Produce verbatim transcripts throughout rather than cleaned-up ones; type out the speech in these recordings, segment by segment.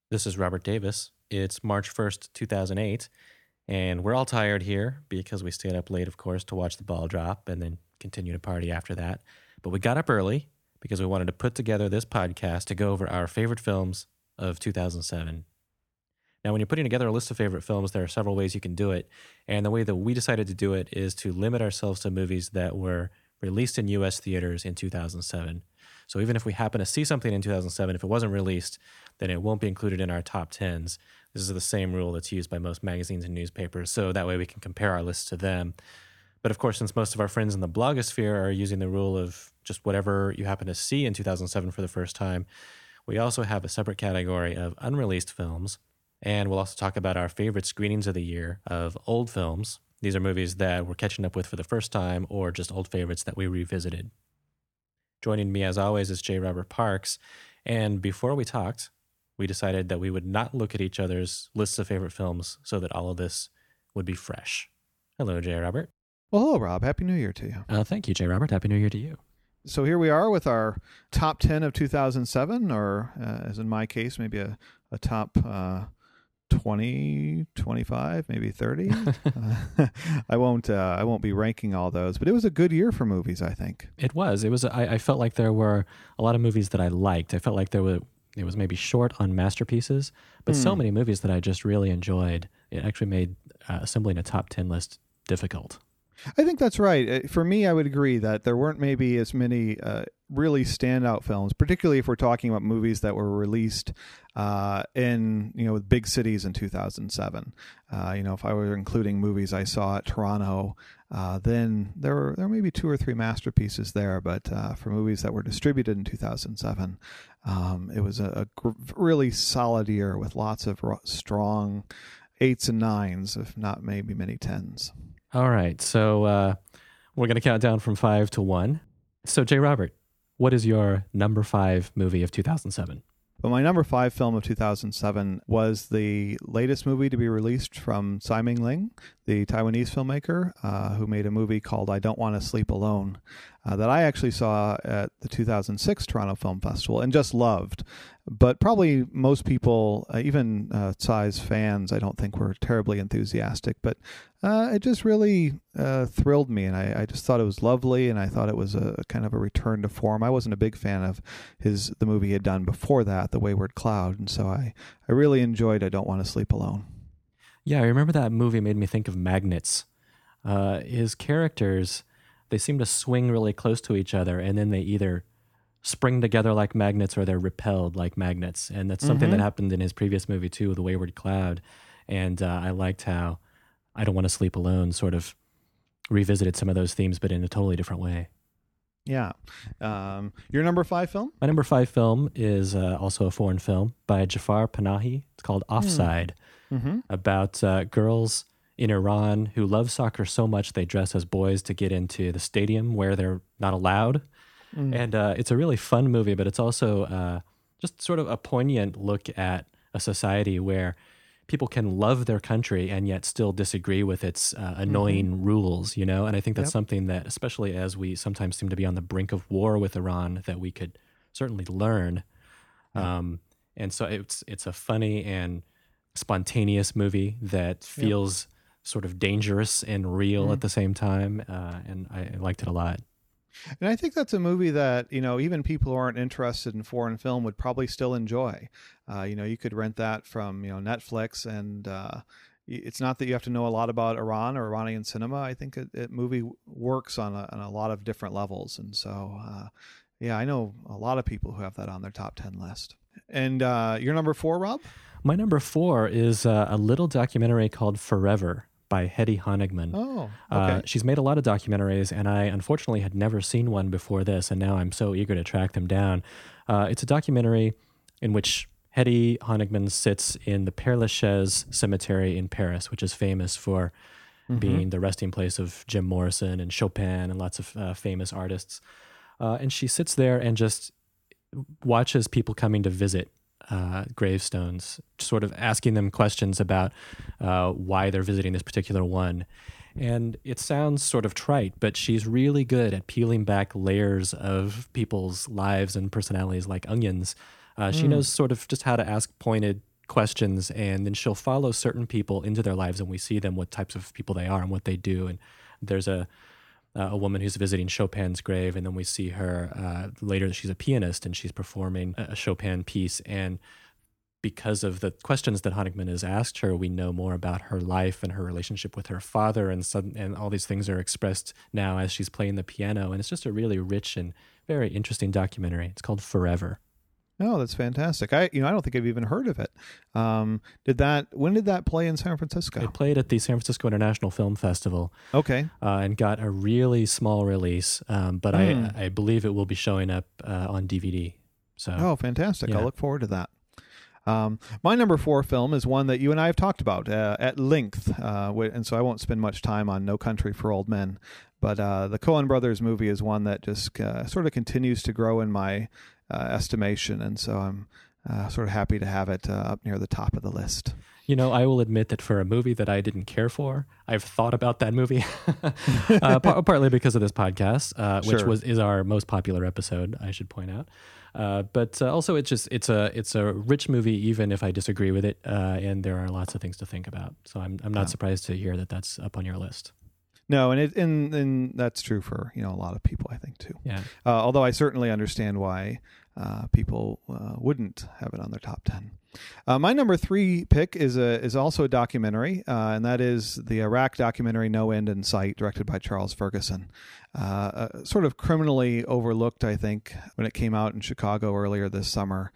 This is Robert Davis. It's March first, two thousand eight, and we're all tired here because we stayed up late, of course, to watch the ball drop and then continue to party after that. But we got up early because we wanted to put together this podcast to go over our favorite films of two thousand seven. Now, when you're putting together a list of favorite films, there are several ways you can do it. And the way that we decided to do it is to limit ourselves to movies that were released in U S theaters in two thousand seven. So even if we happen to see something in two thousand seven, if it wasn't released, then it won't be included in our top tens. This is the same rule that's used by most magazines and newspapers, so that way we can compare our lists to them. But of course, since most of our friends in the blogosphere are using the rule of just whatever you happen to see in two thousand seven for the first time, we also have a separate category of unreleased films, and we'll also talk about our favorite screenings of the year of old films. These are movies that we're catching up with for the first time or just old favorites that we revisited. Joining me, as always, is J. Robert Parks. And before we talked, we decided that we would not look at each other's lists of favorite films so that all of this would be fresh. Hello, J. Robert. Well, hello, Rob. Happy New Year to you. Uh, thank you, J. Robert. Happy New Year to you. So here we are with our top ten of two thousand seven, or uh, as in my case, maybe a, a top uh, twenty, twenty-five, maybe thirty. uh, I won't uh, I won't be ranking all those, but it was a good year for movies, I think. It was. It was. I, I felt like there were a lot of movies that I liked. I felt like there were. It was maybe short on masterpieces, but mm. so many movies that I just really enjoyed. It actually made uh, assembling a top ten list difficult. I think that's right. For me, I would agree that there weren't maybe as many uh, really standout films, particularly if we're talking about movies that were released uh, in, you know, big cities in two thousand seven. Uh, you know, if I were including movies I saw at Toronto, uh, then there were there may be two or three masterpieces there. But uh, for movies that were distributed in two thousand seven, um, it was a, a gr- really solid year with lots of r- strong eights and nines, if not maybe many tens. All right, so uh, we're going to count down from five to one. So, J. Robert, what is your number five movie of two thousand seven? Well, my number five film of two thousand seven was the latest movie to be released from Tsai Ming-ling, the Taiwanese filmmaker uh, who made a movie called I Don't Want to Sleep Alone, uh, that I actually saw at the two thousand six Toronto Film Festival and just loved. But probably most people, uh, even uh, Tsai's fans, I don't think were terribly enthusiastic. But uh, it just really uh, thrilled me, and I, I just thought it was lovely, and I thought it was a kind of a return to form. I wasn't a big fan of his the movie he had done before that, The Wayward Cloud, and so I, I really enjoyed I Don't Want to Sleep Alone. Yeah, I remember that movie made me think of Magnets. Uh, his characters, they seem to swing really close to each other, and then they either spring together like magnets or they're repelled like magnets. And that's something mm-hmm. that happened in his previous movie too, The Wayward Cloud. And uh, I liked how I Don't Want to Sleep Alone sort of revisited some of those themes, but in a totally different way. Yeah. Um, your number five film? My number five film is uh, also a foreign film by Jafar Panahi. It's called Offside, mm-hmm. about uh, girls in Iran who love soccer so much they dress as boys to get into the stadium where they're not allowed. Mm. And uh, it's a really fun movie, but it's also uh, just sort of a poignant look at a society where people can love their country and yet still disagree with its uh, annoying mm-hmm. rules, you know? And I think that's yep. something that, especially as we sometimes seem to be on the brink of war with Iran, that we could certainly learn. Yep. Um, and so it's it's a funny and spontaneous movie that feels yep. sort of dangerous and real mm. at the same time, uh, and I, I liked it a lot. And I think that's a movie that, you know, even people who aren't interested in foreign film would probably still enjoy. Uh, you know, you could rent that from, you know, Netflix, and uh, it's not that you have to know a lot about Iran or Iranian cinema. I think it, it movie works on a, on a lot of different levels. And so, uh, yeah, I know a lot of people who have that on their top ten list. And uh, your number four, Rob? My number four is uh, a little documentary called Forever by Hedy Honigman. Oh, okay. Uh, she's made a lot of documentaries, and I unfortunately had never seen one before this, and now I'm so eager to track them down. Uh, it's a documentary in which Hedy Honigman sits in the Père Lachaise Cemetery in Paris, which is famous for mm-hmm. being the resting place of Jim Morrison and Chopin and lots of uh, famous artists. Uh, and she sits there and just watches people coming to visit Uh, gravestones, sort of asking them questions about uh, why they're visiting this particular one. And it sounds sort of trite, but she's really good at peeling back layers of people's lives and personalities like onions. Uh, she mm. knows sort of just how to ask pointed questions, and then she'll follow certain people into their lives, and we see them, what types of people they are and what they do. And there's a uh, a woman who's visiting Chopin's grave, and then we see her uh, later. She's a pianist, and she's performing a Chopin piece. And because of the questions that Honigman has asked her, we know more about her life and her relationship with her father, and some, and all these things are expressed now as she's playing the piano. And it's just a really rich and very interesting documentary. It's called Forever. Oh, that's fantastic. I, you know, I don't think I've even heard of it. Um, did that, when did that play in San Francisco? It played at the San Francisco International Film Festival. Okay. Uh, and got a really small release. Um, but Mm. I, I believe it will be showing up uh, on D V D. So, Oh, fantastic. yeah. I'll look forward to that. Um, my number four film is one that you and I have talked about uh, at length, uh, wi- and so I won't spend much time on No Country for Old Men. But uh, the Coen Brothers movie is one that just uh, sort of continues to grow in my uh, estimation, and so I'm uh, sort of happy to have it uh, up near the top of the list. You know, I will admit that for a movie that I didn't care for, I've thought about that movie, uh, par- partly because of this podcast, uh, which Sure. was is our most popular episode, I should point out. Uh, but uh, also, it's just it's a it's a rich movie, even if I disagree with it, uh, and there are lots of things to think about. So I'm I'm not Yeah. surprised to hear that that's up on your list. No, and it and, and that's true for you know a lot of people, I think too. Yeah. Uh, although I certainly understand why uh, people uh, wouldn't have it on their top ten. Uh, my number three pick is a is also a documentary, uh, and that is the Iraq documentary "No End in Sight," directed by Charles Ferguson. Uh, uh, sort of criminally overlooked, I think, when it came out in Chicago earlier this summer.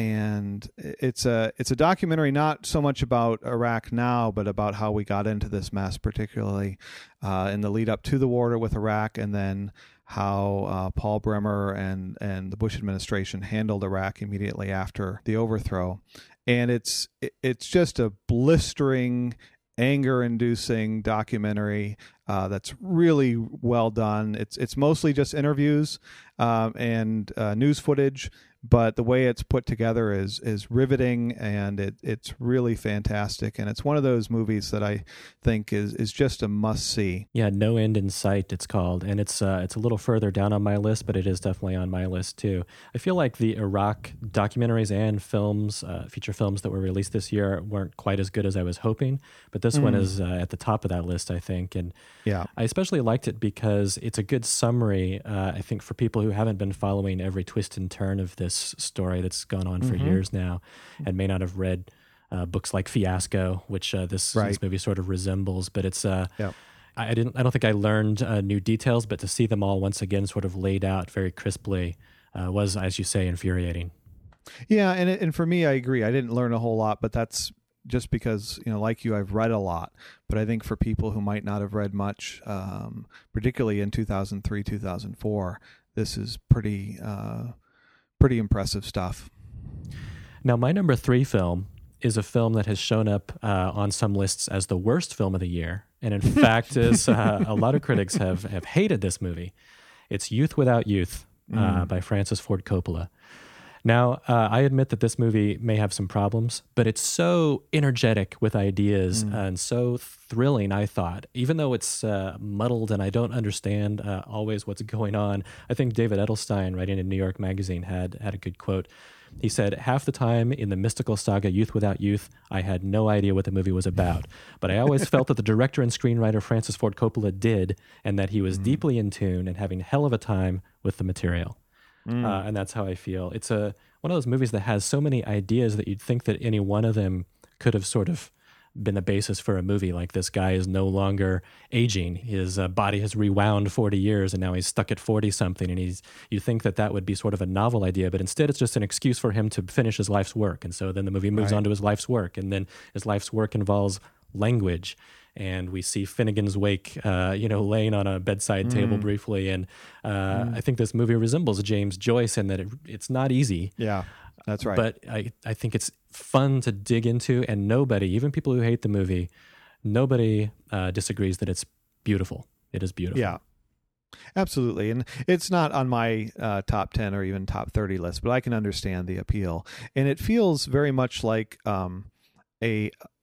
And it's a it's a documentary not so much about Iraq now, but about how we got into this mess, particularly uh, in the lead up to the war with Iraq, and then how uh, Paul Bremer and and the Bush administration handled Iraq immediately after the overthrow. And it's it's just a blistering, anger-inducing documentary uh, that's really well done. It's it's mostly just interviews um, and uh, news footage, but the way it's put together is is riveting, and it it's really fantastic. And it's one of those movies that I think is is just a must see. Yeah, No End in Sight, it's called, and it's uh, it's a little further down on my list, but it is definitely on my list too. I feel like the Iraq documentaries and films, uh, feature films that were released this year, weren't quite as good as I was hoping, but this one Mm. is uh, at the top of that list, I think. And Yeah. I especially liked it because it's a good summary, uh, I think, for people who haven't been following every twist and turn of this story that's gone on for Mhm. years now, and may not have read uh, books like Fiasco, which uh, this, Right. this movie sort of resembles. But it's uh, Yep. I I didn't. I don't think I learned uh, new details, but to see them all once again, sort of laid out very crisply, uh, was, as you say, infuriating. Yeah, and it, and for me, I agree. I didn't learn a whole lot, but that's just because, you know, like you, I've read a lot. But I think for people who might not have read much, um, particularly in two thousand three, two thousand four, this is pretty, uh, pretty impressive stuff. Now, my number three film is a film that has shown up uh, on some lists as the worst film of the year, and in fact, is uh, a lot of critics have have hated this movie. It's Youth Without Youth uh, Mm. by Francis Ford Coppola. Now, uh, I admit that this movie may have some problems, but it's so energetic with ideas Mm. and so thrilling, I thought. Even though it's uh, muddled and I don't understand uh, always what's going on, I think David Edelstein, writing in New York Magazine, had, had a good quote. He said, "Half the time in the mystical saga Youth Without Youth, I had no idea what the movie was about. But I always felt that the director and screenwriter Francis Ford Coppola did, and that he was Mm. deeply in tune and having hell of a time with the material." Mm. Uh, and that's how I feel. It's a one of those movies that has so many ideas that you'd think that any one of them could have sort of been the basis for a movie. Like, this guy is no longer aging; his uh, body has rewound forty years, and now he's stuck at forty something. And he's you think that that would be sort of a novel idea, but instead it's just an excuse for him to finish his life's work. And so then the movie moves Right. on to his life's work, and then his life's work involves language. And we see Finnegan's Wake, uh, you know, laying on a bedside table Mm. briefly. And uh, Mm. I think this movie resembles James Joyce in that it, it's not easy, Yeah, that's right. but I, I think it's fun to dig into. And nobody, even people who hate the movie, nobody uh, disagrees that it's beautiful. It is beautiful. Yeah, absolutely. And it's not on my uh, top ten or even top thirty list, but I can understand the appeal. And it feels very much like um, a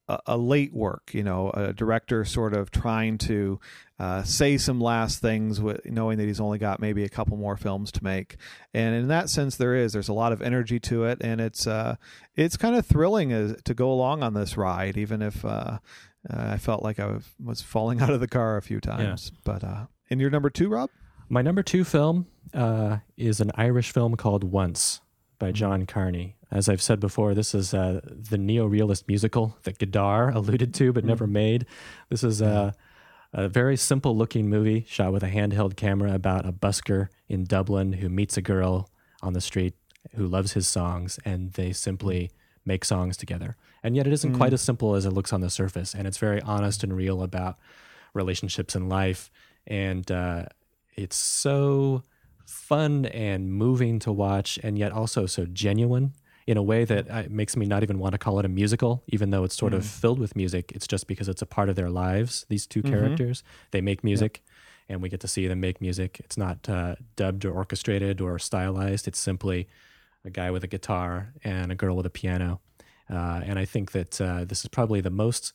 a, a late work, you know, a director sort of trying to uh, say some last things, with, knowing that he's only got maybe a couple more films to make. And in that sense, there is there's a lot of energy to it, and it's uh, it's kind of thrilling as, to go along on this ride, even if uh, uh, I felt like I was falling out of the car a few times. Yeah. But uh, and your number two, Rob? My number two film uh, is an Irish film called Once by John Carney. As I've said before, this is uh, the neo-realist musical that Godard alluded to but mm. never made. This is a, a very simple-looking movie shot with a handheld camera about a busker in Dublin who meets a girl on the street who loves his songs, and they simply make songs together. And yet it isn't mm. quite as simple as it looks on the surface, and it's very honest and real about relationships in life. And uh, it's so fun and moving to watch, and yet also so genuine in a way that uh, makes me not even want to call it a musical, even though it's sort mm. of filled with music. It's just because it's a part of their lives, these two mm-hmm. characters. They make music, yep. and we get to see them make music. It's not uh, dubbed or orchestrated or stylized. It's simply a guy with a guitar and a girl with a piano. Uh, and I think that uh, this is probably the most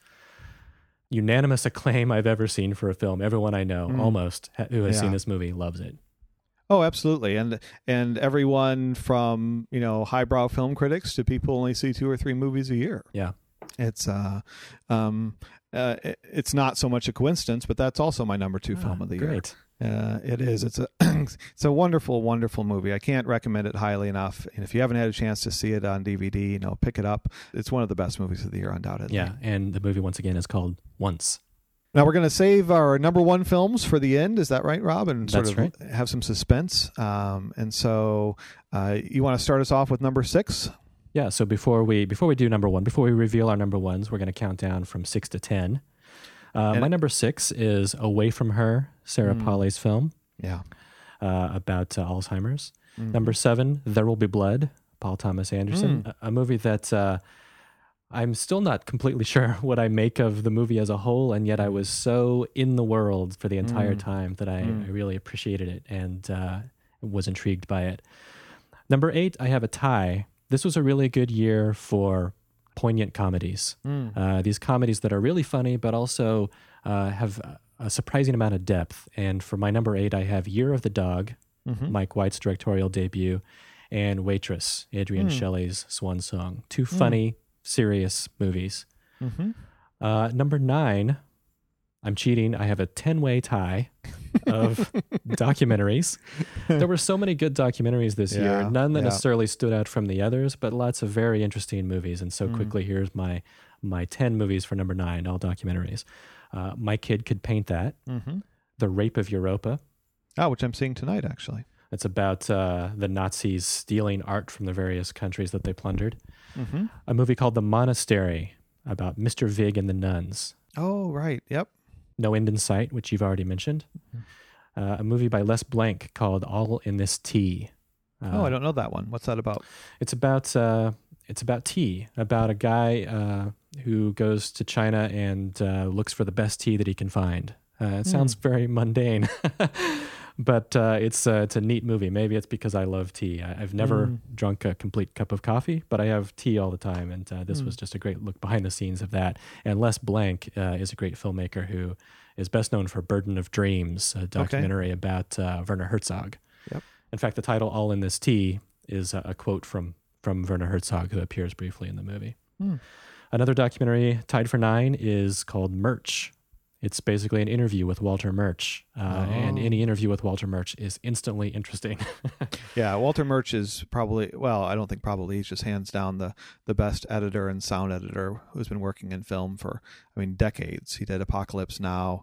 unanimous acclaim I've ever seen for a film. Everyone I know, mm. almost, who has yeah. seen this movie loves it. Oh, absolutely. And and everyone from, you know, highbrow film critics to people who only see two or three movies a year. Yeah. It's uh um uh it, it's not so much a coincidence, but that's also my number two oh, film of the great. year. Uh it is. It's a it's a wonderful, wonderful movie. I can't recommend it highly enough. And if you haven't had a chance to see it on D V D, you know, pick it up. It's one of the best movies of the year, undoubtedly. Yeah, and the movie once again is called Once. Now we're going to save our number one films for the end. Is that right, Rob? And sort That's of right. have some suspense. Um, and so uh, you want to start us off with number six? Yeah. So before we before we do number one, before we reveal our number ones, we're going to count down from six to ten. Uh, my number six is Away from Her, Sarah mm, Polley's film. Yeah. Uh, about uh, Alzheimer's. Mm. Number seven, There Will Be Blood, Paul Thomas Anderson, mm. a, a movie that. Uh, I'm still not completely sure what I make of the movie as a whole, and yet I was so in the world for the entire mm. time that I, mm. I really appreciated it and uh, was intrigued by it. Number eight, I have a tie. This was a really good year for poignant comedies. Mm. Uh, these comedies that are really funny, but also uh, have a surprising amount of depth. And for my number eight, I have Year of the Dog, mm-hmm. Mike White's directorial debut, and Waitress, Adrienne mm. Shelly's swan song. Two funny, mm. serious movies. Mm-hmm. Uh, number nine, I'm cheating. I have a ten-way tie of documentaries. There were so many good documentaries this yeah, year, none that yeah. necessarily stood out from the others, but lots of very interesting movies. And so mm. quickly, here's my my ten movies for number nine, all documentaries. Uh, My Kid Could Paint That. Mm-hmm. The Rape of Europa. Oh, which I'm seeing tonight, actually. It's about uh, the Nazis stealing art from the various countries that they plundered. Mm-hmm. A movie called The Monastery about Mister Vig and the nuns. Oh, right. Yep. No End in Sight, which you've already mentioned. Mm-hmm. Uh, a movie by Les Blank called All in This Tea. Uh, oh, I don't know that one. What's that about? It's about uh, it's about tea, about a guy uh, who goes to China and uh, looks for the best tea that he can find. Uh, it mm. sounds very mundane. But uh, it's uh, it's a neat movie. Maybe it's because I love tea. I, I've never mm. drunk a complete cup of coffee, but I have tea all the time. And uh, this mm. was just a great look behind the scenes of that. And Les Blank uh, is a great filmmaker who is best known for Burden of Dreams, a documentary okay. about uh, Werner Herzog. Yep. In fact, the title All in This Tea is a, a quote from, from Werner Herzog, who appears briefly in the movie. Mm. Another documentary tied for nine is called Murch. It's basically an interview with Walter Murch, uh, oh. and any interview with Walter Murch is instantly interesting. Yeah, Walter Murch is probably, well, I don't think probably, he's just hands down the, the best editor and sound editor who's been working in film for, I mean, decades. He did Apocalypse Now.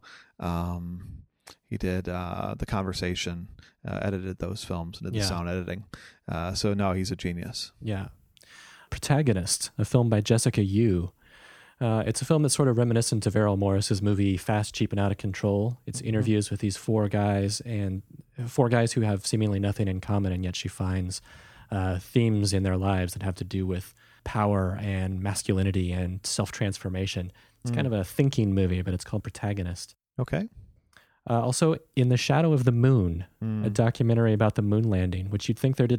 Um, he did uh, The Conversation, uh, edited those films and did yeah. the sound editing. Uh, so, no, he's a genius. Yeah. Protagonist, a film by Jessica Yu. Uh, it's a film that's sort of reminiscent of Errol Morris's movie Fast, Cheap, and Out of Control. It's mm-hmm. interviews with these four guys, and four guys who have seemingly nothing in common, and yet she finds uh, themes in their lives that have to do with power and masculinity and self-transformation. It's mm. kind of a thinking movie, but it's called Protagonist. Okay. Uh, also, In the Shadow of the Moon, mm. a documentary about the moon landing, which you'd think there didn't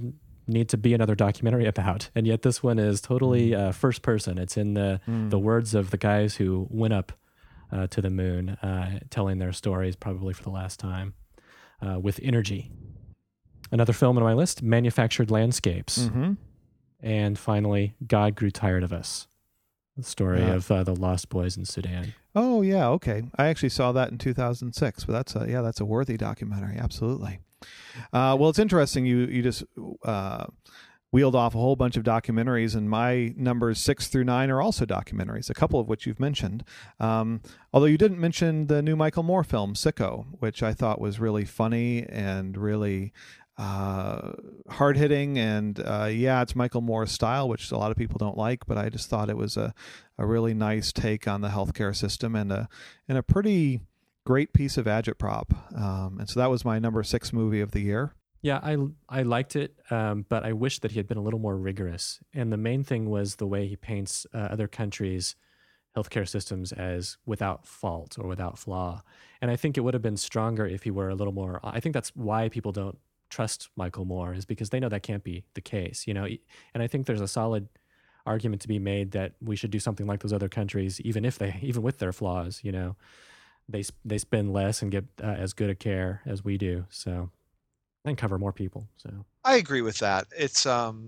need to be another documentary about. And yet this one is totally uh, first person. It's in the, Mm. the words of the guys who went up uh, to the moon, uh, telling their stories probably for the last time uh, with energy. Another film on my list, Manufactured Landscapes. Mm-hmm. And finally, God Grew Tired of Us, the story Yeah. of uh, the Lost Boys in Sudan. Oh yeah, okay. I actually saw that in two thousand six, but that's a yeah, that's a worthy documentary. Absolutely. Uh, well, it's interesting. You you just uh, wheeled off a whole bunch of documentaries, and my numbers six through nine are also documentaries. A couple of which you've mentioned. Um, although you didn't mention the new Michael Moore film Sicko, which I thought was really funny and really uh, hard hitting. And uh, yeah, it's Michael Moore's style, which a lot of people don't like, but I just thought it was a a really nice take on the healthcare system and a and a pretty great piece of agitprop. Um, and so that was my number six movie of the year. Yeah, I, I liked it, um, but I wish that he had been a little more rigorous. And the main thing was the way he paints uh, other countries' healthcare systems as without fault or without flaw. And I think it would have been stronger if he were a little more. I think that's why people don't trust Michael Moore, is because they know that can't be the case, you know. And I think there's a solid argument to be made that we should do something like those other countries, even if they, even with their flaws, you know. They they spend less and get uh, as good a care as we do, so and cover more people. So I agree with that. It's um,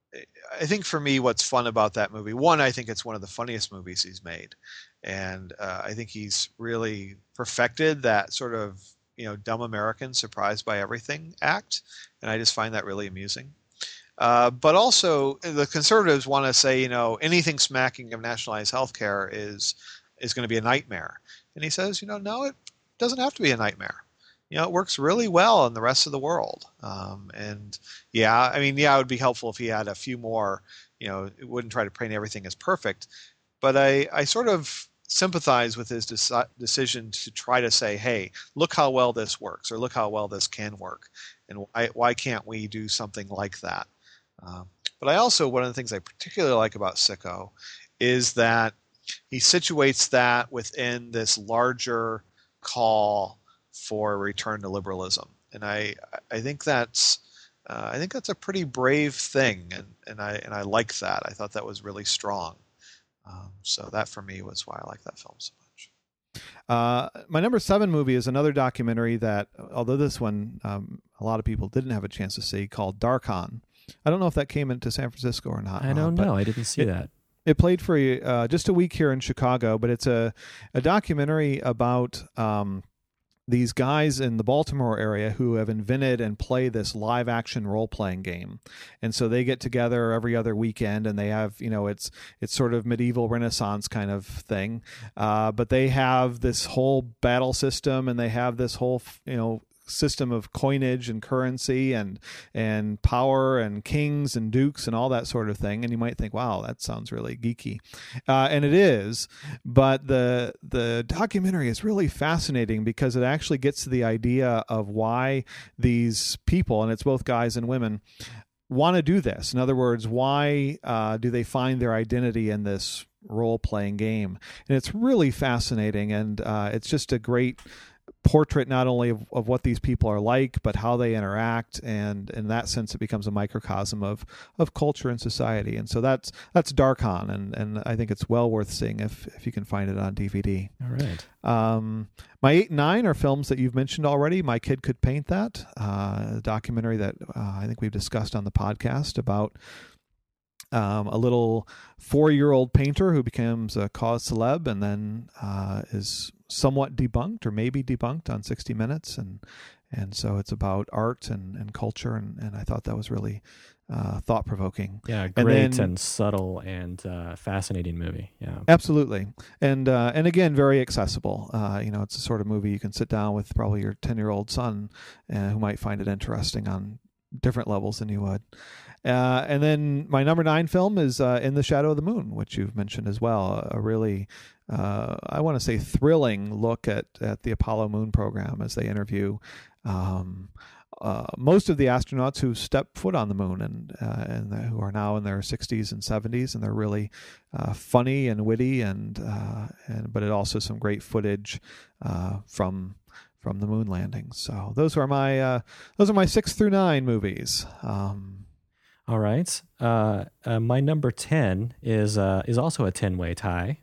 I think for me, what's fun about that movie, one, I think it's one of the funniest movies he's made, and uh, I think he's really perfected that sort of, you know, dumb American surprised by everything act, and I just find that really amusing. Uh, but also, the conservatives want to say, you know, anything smacking of nationalized healthcare is is going to be a nightmare. And he says, you know, no, it doesn't have to be a nightmare. You know, it works really well in the rest of the world. Um, and yeah, I mean, yeah, it would be helpful if he had a few more, you know, it wouldn't try to paint everything as perfect. But I, I sort of sympathize with his deci- decision to try to say, hey, look how well this works, or look how well this can work. And why, why can't we do something like that? Um, but I also, one of the things I particularly like about Sicko is that he situates that within this larger call for a return to liberalism, and I I think that's uh, I think that's a pretty brave thing, and, and I and I like that. I thought that was really strong. Um, so that for me was why I like that film so much. Uh, my number seven movie is another documentary that, although this one um, a lot of people didn't have a chance to see, called Darkon. I don't know if that came into San Francisco or not. I don't Rob, know. I didn't see it, that. It played for uh, just a week here in Chicago, but it's a, a documentary about um, these guys in the Baltimore area who have invented and play this live action role playing game. And so they get together every other weekend, and they have, you know, it's it's sort of medieval Renaissance kind of thing. Uh, but they have this whole battle system, and they have this whole, you know, system of coinage and currency and and power and kings and dukes and all that sort of thing. And you might think, wow, that sounds really geeky, uh, and it is. But the the documentary is really fascinating because it actually gets to the idea of why these people, and it's both guys and women, want to do this. In other words, why uh, do they find their identity in this role-playing game? And it's really fascinating, and uh, it's just a great portrait not only of, of what these people are like, but how they interact, and in that sense it becomes a microcosm of of culture and society. And so that's that's Darkon, and and I think it's well worth seeing if if you can find it on D V D. All right. Um, my eight and nine are films that you've mentioned already. My Kid Could Paint That, uh, a documentary that uh, I think we've discussed on the podcast about Um, a little four-year-old painter who becomes a cause celeb and then uh, is somewhat debunked, or maybe debunked, on sixty minutes, and and so it's about art and, and culture, and, and I thought that was really uh, thought-provoking. Yeah, And great and, then- subtle and uh, fascinating movie. Yeah. Absolutely, and uh, and again, very accessible. Uh, you know, it's the sort of movie you can sit down with probably your ten-year-old son, uh, who might find it interesting on different levels than you would. Uh, and then my number nine film is uh, In the Shadow of the Moon, which you've mentioned as well. A really, uh, I want to say, thrilling look at, at the Apollo moon program as they interview um, uh, most of the astronauts who stepped foot on the moon, and uh, and who are now in their sixties and seventies, and they're really uh, funny and witty, and uh, and but it also some great footage uh, from. from the moon landing. So those are my uh, those are my six through nine movies. Um, All right. Uh, uh, my number ten is uh, is also a ten-way tie.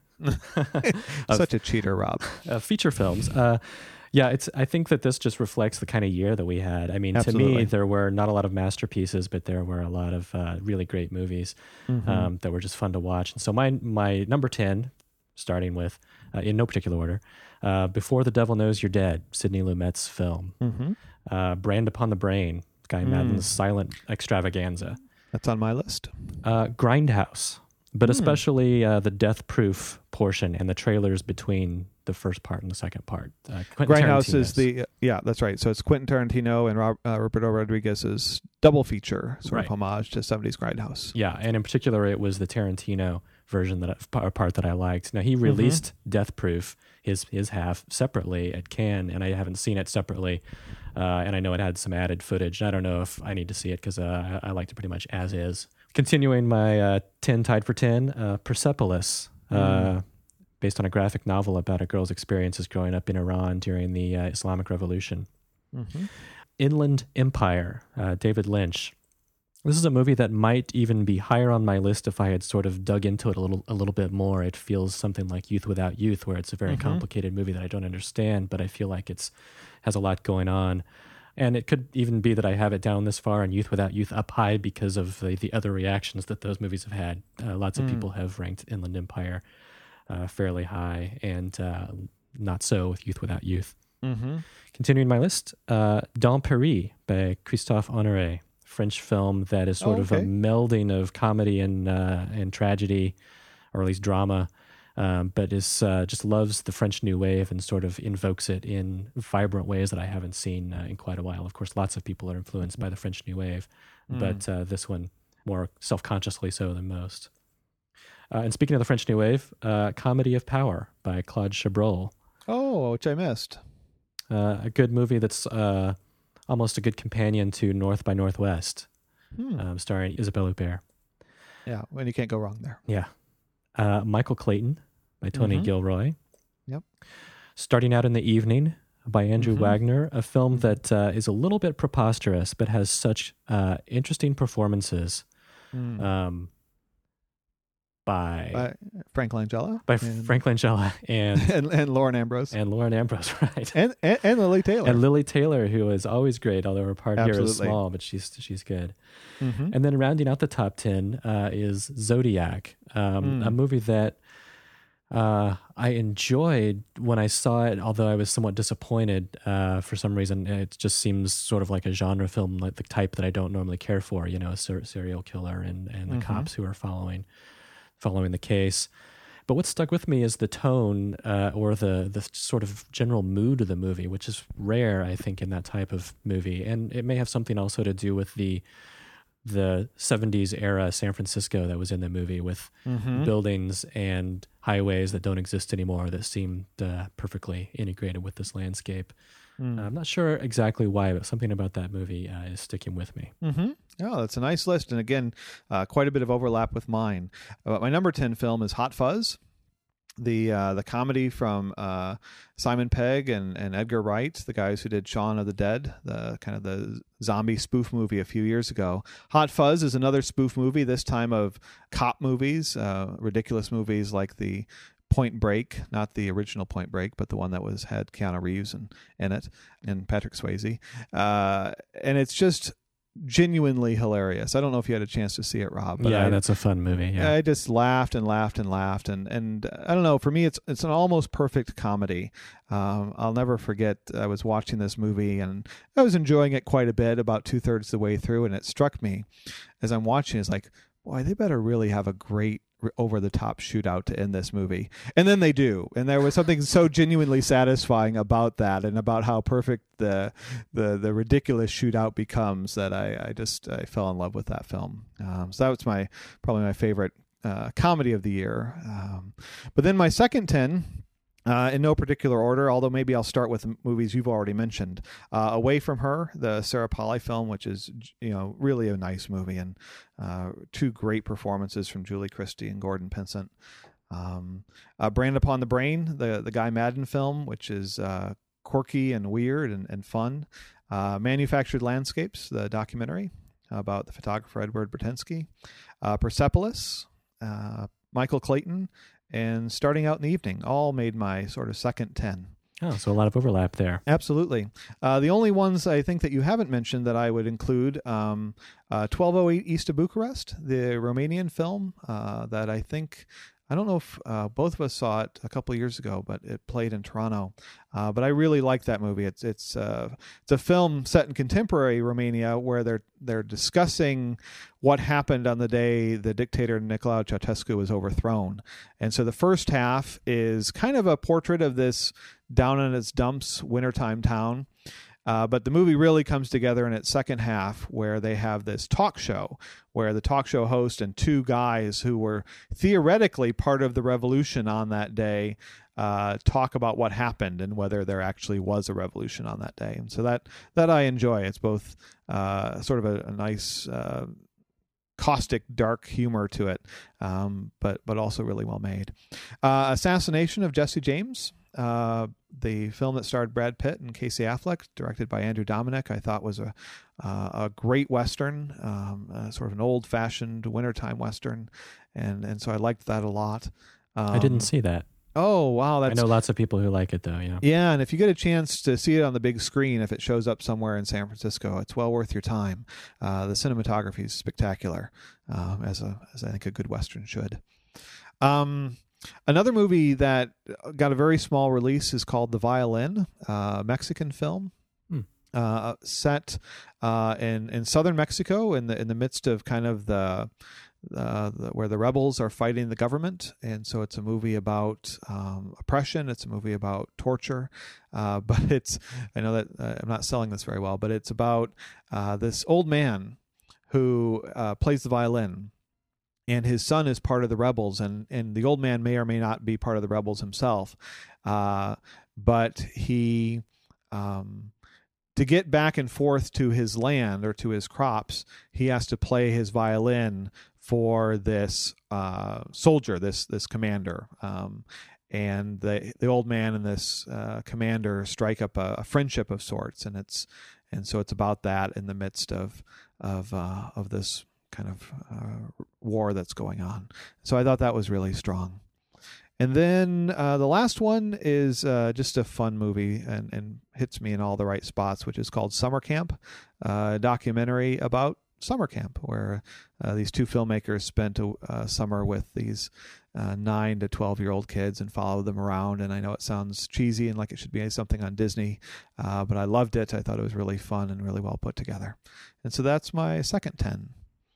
Such a cheater, Rob. Uh, feature films. Uh, yeah, it's. I think that this just reflects the kind of year that we had. I mean, Absolutely. to me, there were not a lot of masterpieces, but there were a lot of uh, really great movies Mm-hmm. um, that were just fun to watch. And so my my number ten, starting with, uh, in no particular order, uh, Before the Devil Knows You're Dead, Sidney Lumet's film. Mm-hmm. Uh, Brand Upon the Brain, Guy Mm. Madden's silent extravaganza. That's on my list. Uh, Grindhouse, but Hmm. especially uh, the Death Proof portion and the trailers between the first part and the second part. Uh, Quentin Grindhouse is Tarantino's. the yeah, that's right. So it's Quentin Tarantino and Rob, uh, Roberto Rodriguez's double feature, sort Right. of homage to seventies Grindhouse. Yeah, and in particular, it was the Tarantino version that I, a part that I liked. Now he Mm-hmm. released Death Proof, his his half, separately at Cannes, and I haven't seen it separately. Uh, and I know it had some added footage. I don't know if I need to see it because uh, I, I liked it pretty much as is. Continuing my uh, ten tied for ten, uh, Persepolis, uh, Mm. based on a graphic novel about a girl's experiences growing up in Iran during the uh, Islamic Revolution. Mm-hmm. Inland Empire, uh, David Lynch. This is a movie that might even be higher on my list if I had sort of dug into it a little a little bit more. It feels something like Youth Without Youth, where it's a very Mhm. complicated movie that I don't understand, but I feel like it's has a lot going on. And it could even be that I have it down this far and Youth Without Youth up high because of the, the other reactions that those movies have had. Uh, lots of Mm. people have ranked Inland Empire uh, fairly high, and uh, not so with Youth Without Youth. Mm-hmm. Continuing my list, uh, Dans Paris by Christophe Honoré, French film that is sort Oh, of a okay. melding of comedy and uh, and tragedy, or at least drama, um, but is uh, just loves the French New Wave and sort of invokes it in vibrant ways that I haven't seen uh, in quite a while. Of course, lots of people are influenced by the French New Wave, Mm. but uh, this one more self-consciously so than most. Uh, and speaking of the French New Wave, uh, Comedy of Power by Claude Chabrol. Oh, which I missed. Uh, a good movie that's uh, almost a good companion to North by Northwest, Hmm. um, starring Isabelle Huppert. Yeah, and you can't go wrong there. Yeah. Uh, Michael Clayton by Tony Mhm. Gilroy. Yep. Starting Out in the Evening by Andrew Mhm. Wagner, a film that uh, is a little bit preposterous but has such uh, interesting performances Mm. um, by By Frank Langella. by and, Frank Langella and and, and Lauren Ambrose. and Lauren Ambrose, right? And, and, and Lily Taylor. And Lily Taylor, who is always great, although her part here is Absolutely. small, but she's she's good. Mhm. And then rounding out the top ten uh, is Zodiac, um, Mm. a movie that uh, I enjoyed when I saw it, although I was somewhat disappointed uh, for some reason. It just seems sort of like a genre film, like the type that I don't normally care for, you know, a ser- serial killer and, and the Mhm. cops who are following following the case. But what stuck with me is the tone uh, or the the sort of general mood of the movie, which is rare, I think, in that type of movie. And it may have something also to do with the the seventies era San Francisco that was in the movie, with Mhm. buildings and highways that don't exist anymore that seemed uh, perfectly integrated with this landscape. Mm. I'm not sure exactly why, but something about that movie uh, is sticking with me. Mm-hmm. Oh, that's a nice list. And again, uh, quite a bit of overlap with mine. Uh, my number ten film is Hot Fuzz, the uh, the comedy from uh, Simon Pegg and, and Edgar Wright, the guys who did Shaun of the Dead, the kind of the zombie spoof movie a few years ago. Hot Fuzz is another spoof movie, this time of cop movies, uh, ridiculous movies like the Point Break, not the original Point Break, but the one that was had Keanu Reeves in, in it and Patrick Swayze. Uh, and it's just genuinely hilarious. I don't know if you had a chance to see it, Rob. But yeah, I, that's a fun movie. Yeah. I just laughed and laughed and laughed, and and I don't know. For me, it's it's an almost perfect comedy. Um, I'll never forget. I was watching this movie and I was enjoying it quite a bit, about two thirds the way through, and it struck me as I'm watching. It's like, boy, they better really have a great over the top shootout to end this movie. And then they do. And there was something so genuinely satisfying about that and about how perfect the the the ridiculous shootout becomes that I, I just I fell in love with that film. Um, so that was my probably my favorite uh, comedy of the year. Um, but then my second ten, Uh, in no particular order, although maybe I'll start with movies you've already mentioned. Uh, Away From Her, the Sarah Polley film, which is, you know, really a nice movie, and uh, two great performances from Julie Christie and Gordon Pinsent. Um, uh, Brand Upon the Brain, the the Guy Madden film, which is uh, quirky and weird and, and fun. Uh, Manufactured Landscapes, the documentary. about the photographer Edward Bertensky, uh, Persepolis, uh, Michael Clayton, and Starting Out in the Evening all made my sort of second ten. Oh, so a lot of overlap there. Absolutely. Uh, the only ones I think that you haven't mentioned that I would include, um, uh, twelve oh eight East of Bucharest, the Romanian film uh, that I think, I don't know if uh, both of us saw it a couple of years ago, but it played in Toronto. Uh, but I really like that movie. It's it's uh, it's a film set in contemporary Romania where they're they're discussing what happened on the day the dictator Nicolae Ceausescu was overthrown. And so the first half is kind of a portrait of this down in its dumps wintertime town. Uh, but the movie really comes together in its second half where they have this talk show where the talk show host and two guys who were theoretically part of the revolution on that day uh, talk about what happened and whether there actually was a revolution on that day. And so that, that I enjoy. It's both uh, sort of a, a nice uh, caustic, dark humor to it, um, but, but also really well made. Uh, Assassination of Jesse James. Uh, the film that starred Brad Pitt and Casey Affleck, directed by Andrew Dominic, I thought was a uh, a great Western, um, uh, sort of an old-fashioned wintertime Western, and and so I liked that a lot. Um, I didn't see that. Oh, wow. That's, I know lots of people who like it, though, yeah. Yeah, and if you get a chance to see it on the big screen, if it shows up somewhere in San Francisco, it's well worth your time. Uh, the cinematography is spectacular, uh, as a as I think a good Western should. Um Another movie that got a very small release is called The Violin, a Mexican film hmm. uh, set uh, in in southern Mexico in the in the midst of kind of the, uh, the where the rebels are fighting the government, and so it's a movie about um, oppression. It's a movie about torture, uh, but it's I know that uh, I'm not selling this very well, but it's about uh, this old man who uh, plays the violin. And his son is part of the rebels, and, and the old man may or may not be part of the rebels himself. Uh, but he, um, to get back and forth to his land or to his crops, he has to play his violin for this uh, soldier, this this commander. Um, and the the old man and this uh, commander strike up a, a friendship of sorts, and it's and so it's about that in the midst of of uh, of this kind of uh, war that's going on. So I thought that was really strong. And then uh, the last one is uh, just a fun movie and, and hits me in all the right spots, which is called Summer Camp, uh, a documentary about summer camp, where uh, these two filmmakers spent a, a summer with these uh, nine to twelve-year-old kids and followed them around. And I know it sounds cheesy and like it should be something on Disney, uh, but I loved it. I thought it was really fun and really well put together. And so that's my second ten.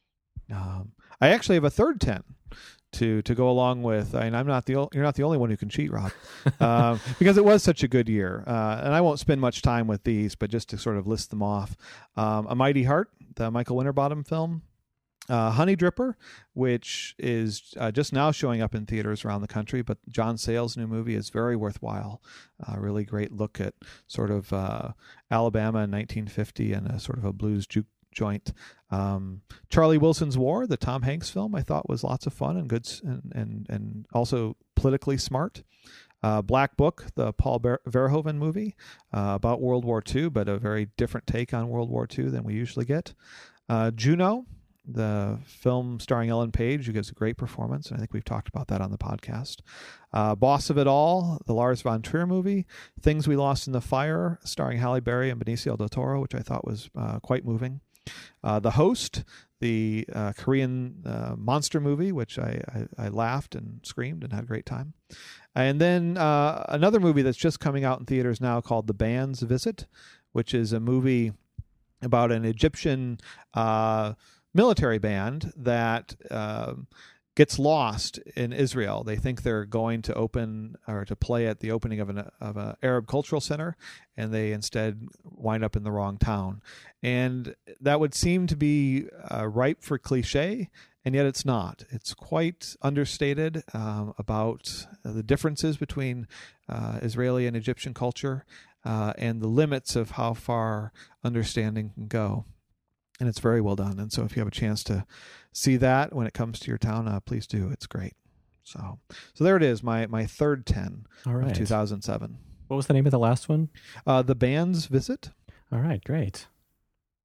Um, I actually have a third ten to to go along with. I mean, I'm not the you're not the only one who can cheat, Rob, um, because it was such a good year. Uh, and I won't spend much time with these, but just to sort of list them off: um, A Mighty Heart, the Michael Winterbottom film; uh, Honey Dripper, which is uh, just now showing up in theaters around the country, but John Sayles' new movie is very worthwhile. A uh, really great look at sort of uh, Alabama in nineteen fifty and a sort of a blues juke joint. Um, Charlie Wilson's War, the Tom Hanks film, I thought was lots of fun and good, and and, and also politically smart. Uh, Black Book, the Paul Ver- Verhoeven movie uh, about World War Two, but a very different take on World War Two than we usually get. Uh, Juno, the film starring Ellen Page, who gives a great performance, and I think we've talked about that on the podcast. Uh, Boss of It All, the Lars von Trier movie. Things We Lost in the Fire, starring Halle Berry and Benicio del Toro, which I thought was uh, quite moving. Uh, the Host, the uh, Korean uh, monster movie, which I, I, I laughed and screamed and had a great time. And then uh, another movie that's just coming out in theaters now called The Band's Visit, which is a movie about an Egyptian uh, military band that uh, gets lost in Israel. They think they're going to open or to play at the opening of an of an Arab cultural center, and they instead wind up in the wrong town. And that would seem to be uh, ripe for cliche, and yet it's not. It's quite understated um, about the differences between uh, Israeli and Egyptian culture uh, and the limits of how far understanding can go. And it's very well done. And so if you have a chance to see that when it comes to your town, uh, please do. It's great. So so there it is, my my third ten All right. of two thousand seven. What was the name of the last one? Uh, The Band's Visit. All right, great.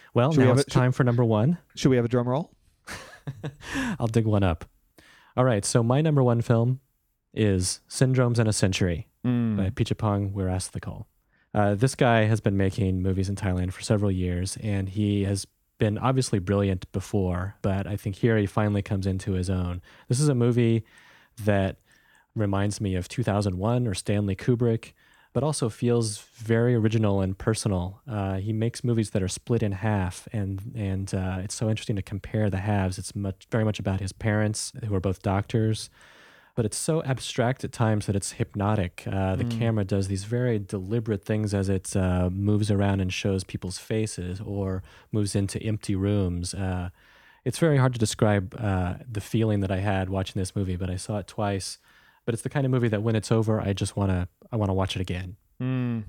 Well, Should we now have it's a- should- time for number one. Should we have a drum roll? I'll dig one up. All right, so my number one film is Syndromes in a Century Mm. by Pichapong Weerasethakul. Uh, this guy has been making movies in Thailand for several years, and he has been obviously brilliant before, but I think here he finally comes into his own. This is a movie that reminds me of two thousand one or Stanley Kubrick, but also feels very original and personal. Uh, he makes movies that are split in half, and and uh, it's so interesting to compare the halves. It's much very much about his parents, who are both doctors, but it's so abstract at times that it's hypnotic. Uh, the Mm. camera does these very deliberate things as it uh, moves around and shows people's faces or moves into empty rooms. Uh, it's very hard to describe uh, the feeling that I had watching this movie, but I saw it twice. But it's the kind of movie that when it's over, I just want to I want to watch it again. Mm.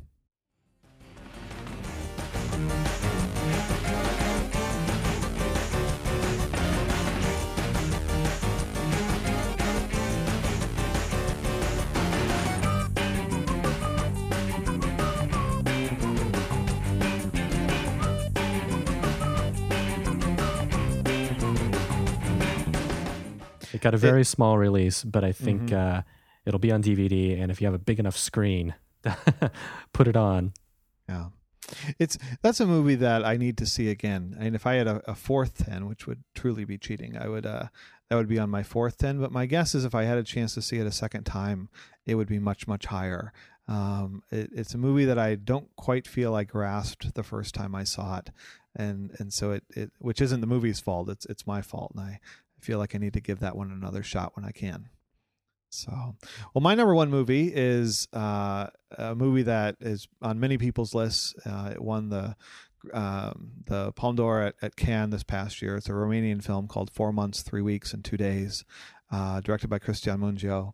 It got a very small release, but I think Mhm. uh, it'll be on D V D. And if you have a big enough screen, put it on. Yeah. It's that's a movie that I need to see again. And if I had a, a fourth ten, which would truly be cheating, I would uh that would be on my fourth ten. But my guess is if I had a chance to see it a second time, it would be much, much higher. Um, it, it's a movie that I don't quite feel I grasped the first time I saw it, and and so it, it which isn't the movie's fault. It's it's my fault, and I feel like I need to give that one another shot when I can. So, well, my number one movie is uh, a movie that is on many people's lists. Uh, it won the um, the Palme d'Or at, at Cannes this past year. It's a Romanian film called Four Months, Three Weeks, and Two Days, uh, directed by Cristian Mungiu.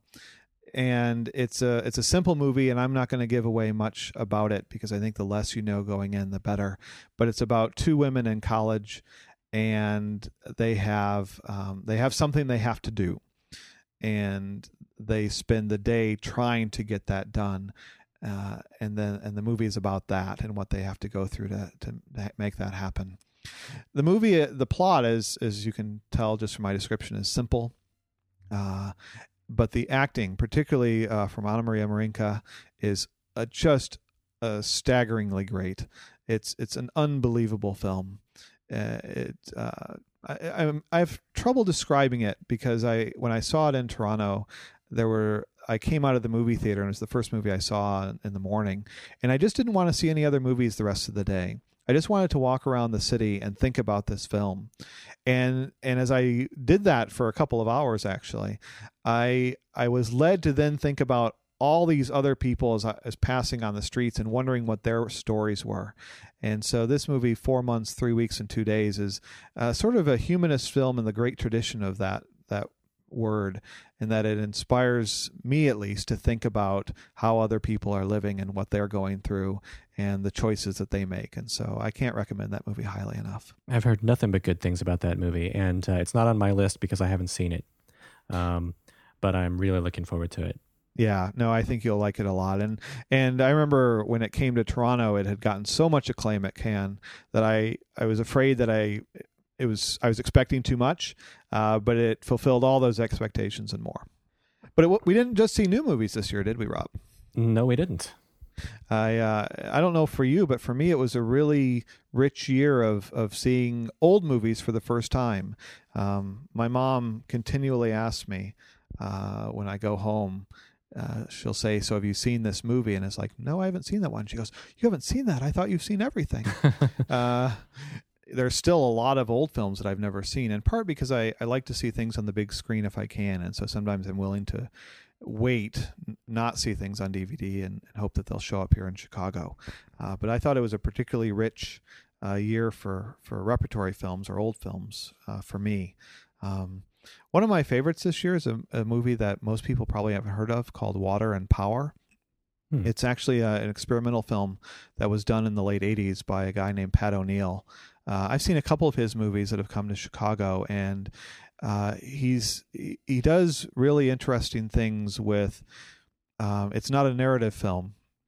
And it's a it's a simple movie, and I'm not going to give away much about it because I think the less you know going in, the better. But it's about two women in college, and they have um, they have something they have to do. And they spend the day trying to get that done, uh, and then and the movie is about that and what they have to go through to to make that happen. The movie, the plot, is as you can tell just from my description, is simple, uh, but the acting, particularly uh, from Anna Maria Marinka, is uh, just uh, staggeringly great. It's it's an unbelievable film. Uh, it. Uh, I, I'm, I have trouble describing it because I when I saw it in Toronto, there were I came out of the movie theater and it was the first movie I saw in, in the morning, and I just didn't want to see any other movies the rest of the day. I just wanted to walk around the city and think about this film, and and as I did that for a couple of hours, actually, I I was led to then think about all these other people as, as passing on the streets and wondering what their stories were. And so this movie, Four Months, Three Weeks, and Two Days, is uh, sort of a humanist film in the great tradition of that that word, and that it inspires me at least to think about how other people are living and what they're going through and the choices that they make. And so I can't recommend that movie highly enough. I've heard nothing but good things about that movie, and uh, it's not on my list because I haven't seen it. Um, but I'm really looking forward to it. Yeah, no, I think you'll like it a lot. And and I remember when it came to Toronto, it had gotten so much acclaim at Cannes that I, I was afraid that I it was I was expecting too much, uh, but it fulfilled all those expectations and more. But it, we didn't just see new movies this year, did we, Rob? No, we didn't. I uh, I don't know for you, but for me, it was a really rich year of of seeing old movies for the first time. Um, my mom continually asks me uh, when I go home. Uh, she'll say, "So have you seen this movie?" And it's like, "No, I haven't seen that one." She goes, "You haven't seen that? I thought you've seen everything." uh, there's still a lot of old films that I've never seen, in part because I, I like to see things on the big screen if I can. And so sometimes I'm willing to wait, not see things on D V D and, and hope that they'll show up here in Chicago. Uh, but I thought it was a particularly rich uh, year for, for repertory films or old films uh, for me. Um, One of my favorites this year is a, a movie that most people probably haven't heard of called Water and Power. Hmm. It's actually a, an experimental film that was done in the late eighties by a guy named Pat O'Neill. Uh, I've seen a couple of his movies that have come to Chicago, and uh, he's he, he does really interesting things with. Um, it's not a narrative film,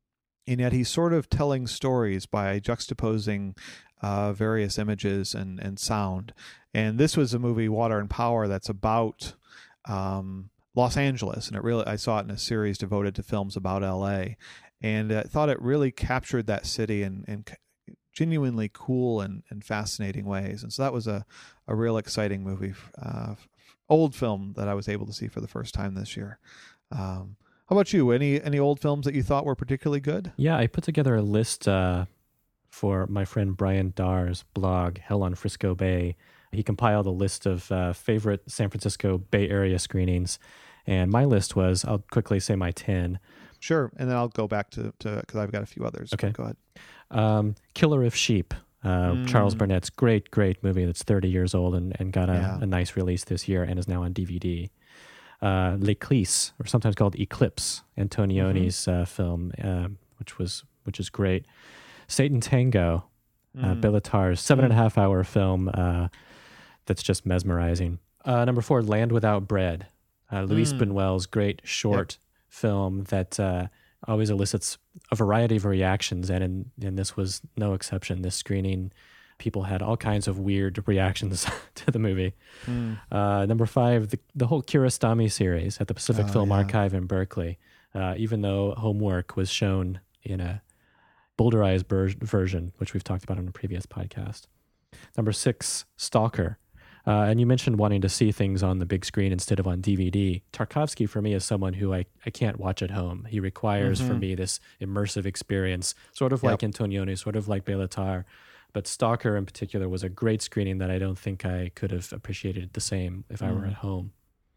and yet he's sort of telling stories by juxtaposing uh, various images and, and sound. And this was a movie, Water and Power, that's about um, Los Angeles, and it really I saw it in a series devoted to films about L A, and I thought it really captured that city in, in genuinely cool and, and fascinating ways. And so that was a, a real exciting movie, uh, old film that I was able to see for the first time this year. Um, how about you? Any any old films that you thought were particularly good? Yeah, I put together a list uh, for my friend Brian Darr's blog, Hell on Frisco Bay. He compiled a list of uh, favorite San Francisco Bay Area screenings, and my list was, I'll quickly say my ten. Sure, and then I'll go back to to because I've got a few others. Okay, go ahead. Um, Killer of Sheep, uh, Mm. Charles Burnett's great, great movie that's thirty years old and, and got a, Yeah. a nice release this year and is now on D V D. Uh, L'Eclisse, or sometimes called Eclipse, Antonioni's uh, film, uh, which was which is great. Satan Tango, uh, Mm. Béla Tarr's seven and a half hour film uh, that's just mesmerizing. Uh, number four, Land Without Bread, uh, Luis Mm. Buñuel's great short film that uh, always elicits a variety of reactions, and in, and this was no exception. This screening, people had all kinds of weird reactions to the movie. Mm. Uh, number five, the, the whole Kiarostami series at the Pacific Oh, Film yeah. Archive in Berkeley, uh, even though Homework was shown in a bowdlerized ber- version, which we've talked about on a previous podcast. Number six, Stalker. Uh, and you mentioned wanting to see things on the big screen instead of on D V D. Tarkovsky, for me, is someone who I, I can't watch at home. He requires, for Mhm. me, this immersive experience, sort of like Antonioni, sort of like Béla Tarr. But Stalker, in particular, was a great screening that I don't think I could have appreciated the same if I were Mm. at home.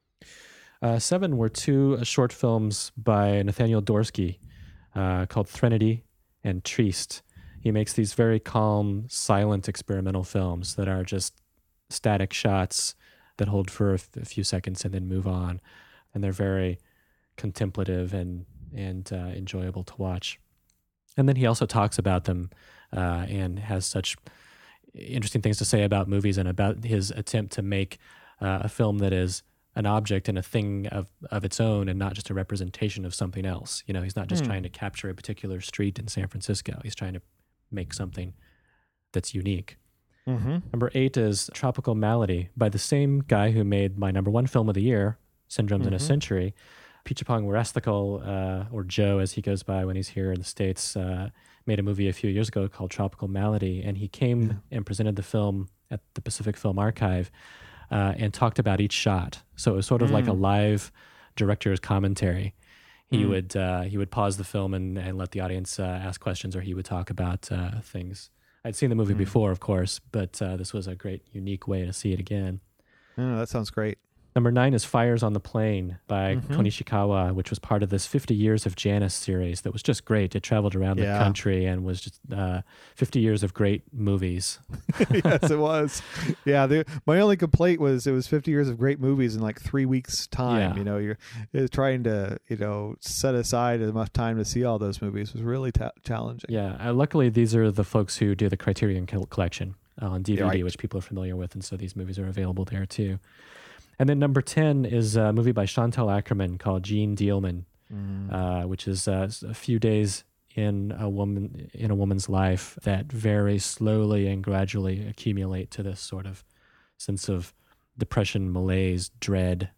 Uh, seven were two uh, short films by Nathaniel Dorsky uh, called Threnody and Triste. He makes these very calm, silent experimental films that are just static shots that hold for a, f- a few seconds and then move on. And they're very contemplative and, and uh, enjoyable to watch. And then he also talks about them uh, and has such interesting things to say about movies and about his attempt to make uh, a film that is an object and a thing of, of its own and not just a representation of something else. You know, he's not just Hmm. trying to capture a particular street in San Francisco. He's trying to make something that's unique. Mm-hmm. Number eight is Tropical Malady by the same guy who made my number one film of the year, Syndromes in a Mhm. Century. Pichapong Weerasethakul, uh, or Joe as he goes by when he's here in the States, uh, made a movie a few years ago called Tropical Malady, and he came Yeah. and presented the film at the Pacific Film Archive uh, and talked about each shot. So it was sort of like a Mm. live director's commentary. He Mm. would uh, he would pause the film and, and let the audience uh, ask questions, or he would talk about uh, things. I'd seen the movie Mm. before, of course, but uh, this was a great, unique way to see it again. Oh, that sounds great. Number nine is Fires on the Plane by Mhm. Koni Ishikawa, which was part of this fifty Years of Janus series that was just great. It traveled around Yeah. the country and was just uh, fifty years of great movies. Yes, it was. Yeah, the, my only complaint was it was fifty years of great movies in like three weeks' time. Yeah. You know, you're, you're trying to, you know, set aside enough time to see all those movies. It was really ta- challenging. Yeah, uh, luckily these are the folks who do the Criterion Col- Collection on D V D, Yeah, right. which people are familiar with, and so these movies are available there too. And then number ten is a movie by Chantal Ackerman called Jean Dielman, Mm. uh, which is uh, a few days in a woman in a woman's life that very slowly and gradually accumulate to this sort of sense of depression, malaise, dread,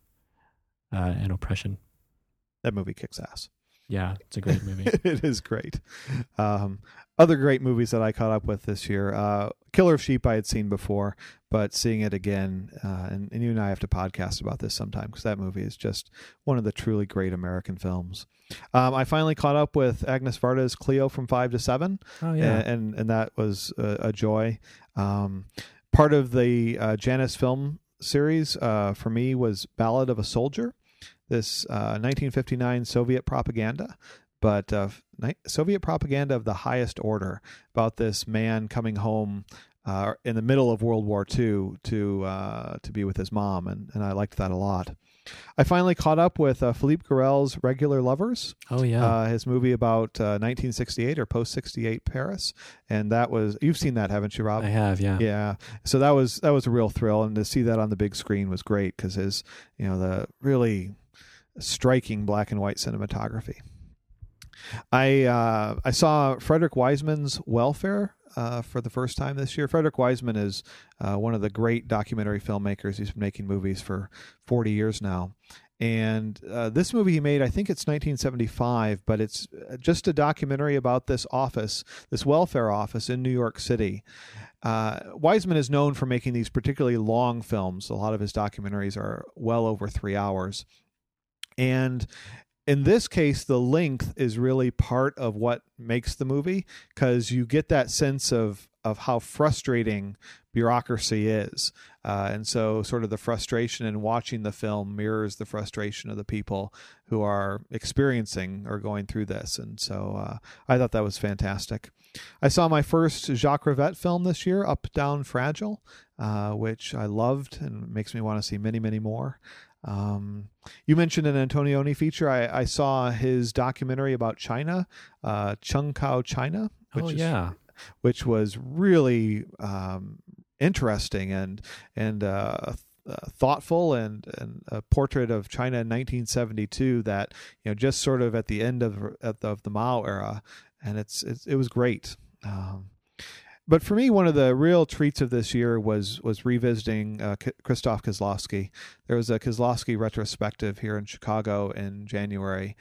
uh, and oppression. That movie kicks ass. Yeah, it's a great movie. It is great. Um, other great movies that I caught up with this year. Uh, Killer of Sheep I had seen before, but seeing it again, uh, and, and you and I have to podcast about this sometime because that movie is just one of the truly great American films. Um, I finally caught up with Agnes Varda's Cleo from five to seven, Oh yeah, and, and and that was a, a joy. Um, part of the uh, Janus film series uh, for me was Ballad of a Soldier, this uh, nineteen fifty-nine Soviet propaganda, but uh, ni- Soviet propaganda of the highest order about this man coming home uh, in the middle of World War Two to uh, to be with his mom, and, and I liked that a lot. I finally caught up with uh, Philippe Garrel's Regular Lovers, oh yeah. uh, his movie about uh, nineteen sixty-eight or post sixty-eight Paris, and that was you've seen that, haven't you, Rob? I have, yeah. Yeah, so that was that was a real thrill, and to see that on the big screen was great because his, you know, the really striking black and white cinematography. I uh, I saw Frederick Wiseman's Welfare uh, for the first time this year. Frederick Wiseman is uh, one of the great documentary filmmakers. He's been making movies for forty years now. And uh, this movie he made, I think it's nineteen seventy-five, but it's just a documentary about this office, this welfare office in New York City. Uh, Wiseman is known for making these particularly long films. A lot of his documentaries are well over three hours. And in this case, the length is really part of what makes the movie, because you get that sense of of how frustrating bureaucracy is. Uh, and so sort of the frustration in watching the film mirrors the frustration of the people who are experiencing or going through this. And so uh, I thought that was fantastic. I saw my first Jacques Rivette film this year, Up, Down, Fragile, uh, which I loved and makes me want to see many, many more. Um, you mentioned an Antonioni feature. I, I saw his documentary about China, uh, Chung Kao China. Which Oh, is, yeah. which was really um, interesting and and uh, uh, thoughtful, and, and a portrait of China in nineteen seventy-two that, you know, just sort of at the end of of the Mao era, and it's, it's it was great. Um, But for me, one of the real treats of this year was was revisiting uh, K- Krzysztof Kieslowski. There was a Kieslowski retrospective here in Chicago in January,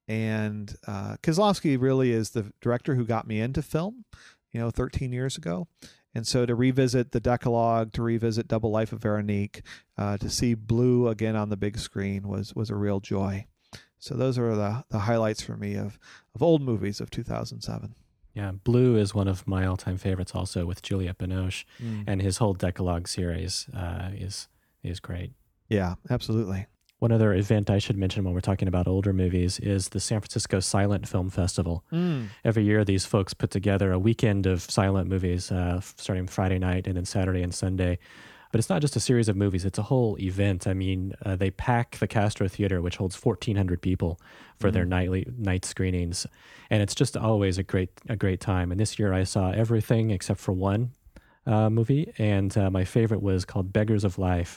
and uh, Kieslowski really is the director who got me into film, you know, thirteen years ago. And so to revisit the Decalogue, to revisit Double Life of Veronique, uh, to see Blue again on the big screen was was a real joy. So those are the, the highlights for me of, of old movies of two thousand seven. Yeah, Blue is one of my all-time favorites also, with Juliette Binoche, Mm. and his whole Decalogue series uh, is is great. Yeah, absolutely. One other event I should mention when we're talking about older movies is the San Francisco Silent Film Festival. Mm. Every year, these folks put together a weekend of silent movies, uh, starting Friday night and then Saturday and Sunday. But it's not just a series of movies, it's a whole event. I mean, uh, they pack the Castro Theater, which holds fourteen hundred people, for Mm. their nightly night screenings. And it's just always a great a great time. And this year I saw everything except for one uh, movie. And uh, my favorite was called Beggars of Life,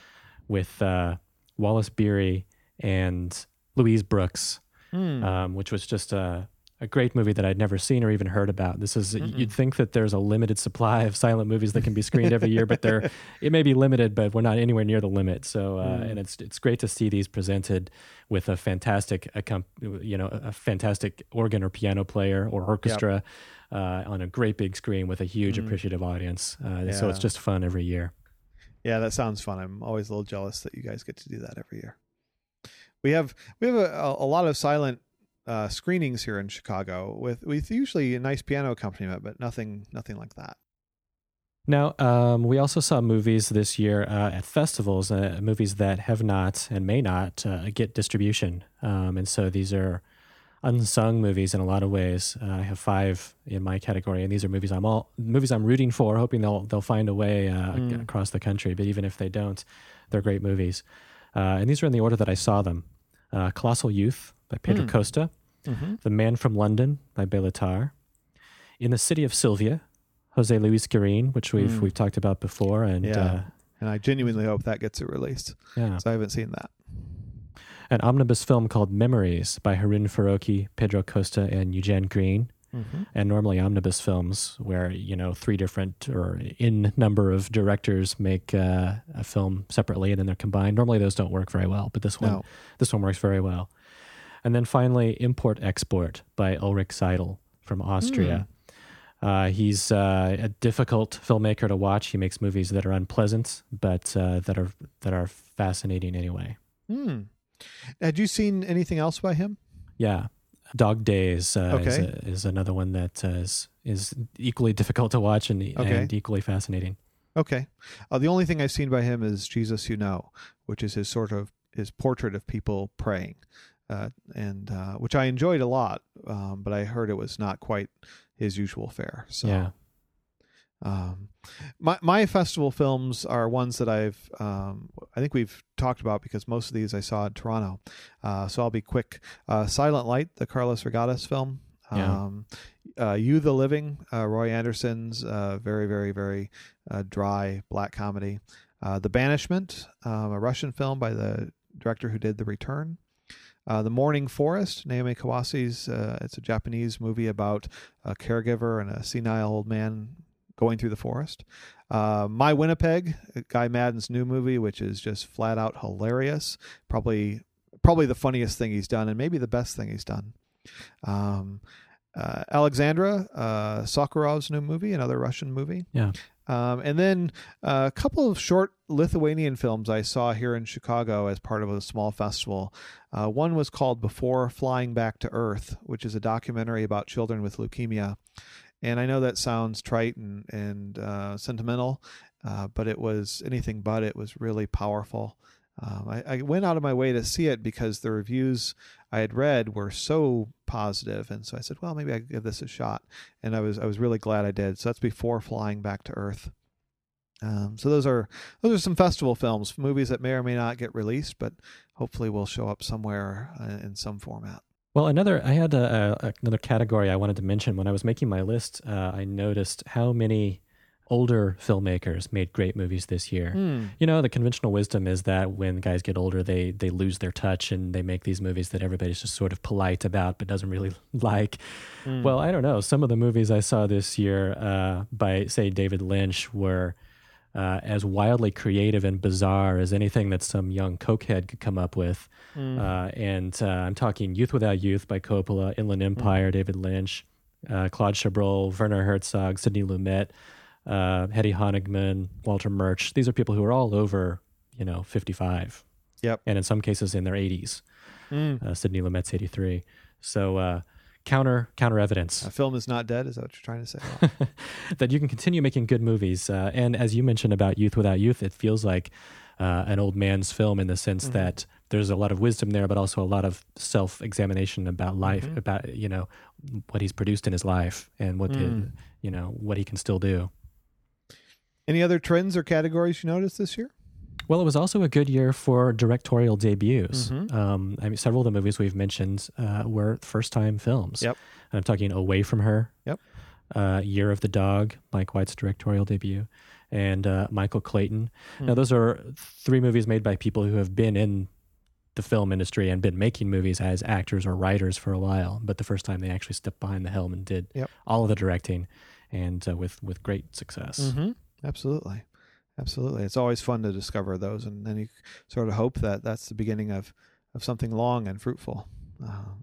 with uh, Wallace Beery and Louise Brooks, Mm. um, which was just a, a great movie that I'd never seen or even heard about. This is, Mm-mm. you'd think that there's a limited supply of silent movies that can be screened every year, but they're, it may be limited, but we're not anywhere near the limit. So, uh, Mm. and it's it's great to see these presented with a fantastic, accom- you know, a fantastic organ or piano player or orchestra uh, on a great big screen with a huge Mm. appreciative audience. Uh, So Yeah. it's just fun every year. Yeah, that sounds fun. I'm always a little jealous that you guys get to do that every year. We have we have a, a lot of silent uh, screenings here in Chicago with with usually a nice piano accompaniment, but nothing nothing like that. Now, um, we also saw movies this year uh, at festivals, uh, movies that have not and may not uh, get distribution. Um, and so these are unsung movies in a lot of ways. Uh, I have five in my category, and these are movies I'm all movies I'm rooting for, hoping they'll they'll find a way uh, Mm. across the country. But even if they don't, they're great movies. Uh, and these are in the order that I saw them: uh, Colossal Youth by Pedro Mm. Costa, Mm-hmm. The Man from London by Bela Tarr, In the City of Sylvia, Jose Luis Guerin, which we've Mm. we've talked about before, and Yeah. uh, And I genuinely hope that gets it released. yeah, So I haven't seen that. an omnibus film called Memories by Harun Faroki, Pedro Costa, and Eugene Green. Mm-hmm. And normally omnibus films, where you know three different or in number of directors make uh, a film separately and then they're combined. Normally those don't work very well, but this one No. this one works very well. And then finally, Import Export by Ulrich Seidel from Austria. Uh, he's uh, a difficult filmmaker to watch. He makes movies that are unpleasant, but uh, that are that are fascinating anyway. Mm. Had you seen anything else by him? Yeah, Dog Days uh, is, Okay. a, is another one that uh, is is equally difficult to watch and Okay. and equally fascinating. Okay. Uh, the only thing I've seen by him is Jesus You Know, which is his sort of his portrait of people praying, uh, and uh, which I enjoyed a lot, um, but I heard it was not quite his usual fare. So, Yeah. um, my my festival films are ones that I've um, I think we've talked about because most of these I saw in Toronto. Uh, so I'll be quick. Uh, Silent Light, the Carlos Regatas film. Yeah. Um, uh, You the Living, uh, Roy Anderson's uh, very very very uh, dry black comedy. Uh, The Banishment, um, a Russian film by the director who did The Return. Uh, The Morning Forest, Naomi Kawase's, uh, it's a Japanese movie about a caregiver and a senile old man going through the forest. Uh, My Winnipeg, Guy Madden's new movie, which is just flat out hilarious. Probably, probably the funniest thing he's done, and maybe the best thing he's done. Um, uh, Alexandra, uh, Sakharov's new movie, another Russian movie. Yeah. Um, and then uh, a couple of short Lithuanian films I saw here in Chicago as part of a small festival. Uh, one was called Before Flying Back to Earth, which is a documentary about children with leukemia. And I know that sounds trite and, and uh, sentimental, uh, but it was anything but. It was really powerful. Um, I, I went out of my way to see it because the reviews I had read were so positive, and so I said, "Well, maybe I could give this a shot." And I was I was really glad I did. So that's Before Flying Back to Earth. Um, so those are those are some festival films, movies that may or may not get released, but hopefully will show up somewhere uh, in some format. Well, another I had a, a, another category I wanted to mention when I was making my list. Uh, I noticed how many older filmmakers made great movies this year. Hmm. You know, the conventional wisdom is that when guys get older, they they lose their touch and they make these movies that everybody's just sort of polite about but doesn't really like. Hmm. Well, I don't know. Some of the movies I saw this year uh, by, say, David Lynch were uh, as wildly creative and bizarre as anything that some young cokehead could come up with. Hmm. Uh, and uh, I'm talking Youth Without Youth by Coppola, Inland Empire, David Lynch, uh, Claude Chabrol, Werner Herzog, Sidney Lumet, uh, Hedy Honigman, Walter Murch. These are people who are all over, you know, fifty-five. Yep. And in some cases in their eighties. Hmm. Uh, Sidney Lumet's eighty-three. So uh, counter counter evidence A film is not dead. Is that what you're trying to say? that you can continue making good movies. Uh, and as you mentioned about Youth Without Youth, it feels like uh, an old man's film in the sense Mhm. that there's a lot of wisdom there, but also a lot of self-examination about life, Mhm. about, you know, what he's produced in his life and what, the, Mm. you know, what he can still do. Any other trends or categories you noticed this year? Well, it was also a good year for directorial debuts. Mhm. Um, I mean, several of the movies we've mentioned uh, were first-time films. Yep. And I'm talking Away from Her. Yep. Uh, Year of the Dog, Mike White's directorial debut, and uh, Michael Clayton. Hmm. Now, those are three movies made by people who have been in the film industry and been making movies as actors or writers for a while, but the first time they actually stepped behind the helm and did Yep. all of the directing, and uh, with with great success. Mm-hmm. Absolutely. Absolutely. It's always fun to discover those, and then you sort of hope that that's the beginning of, of something long and fruitful. Um,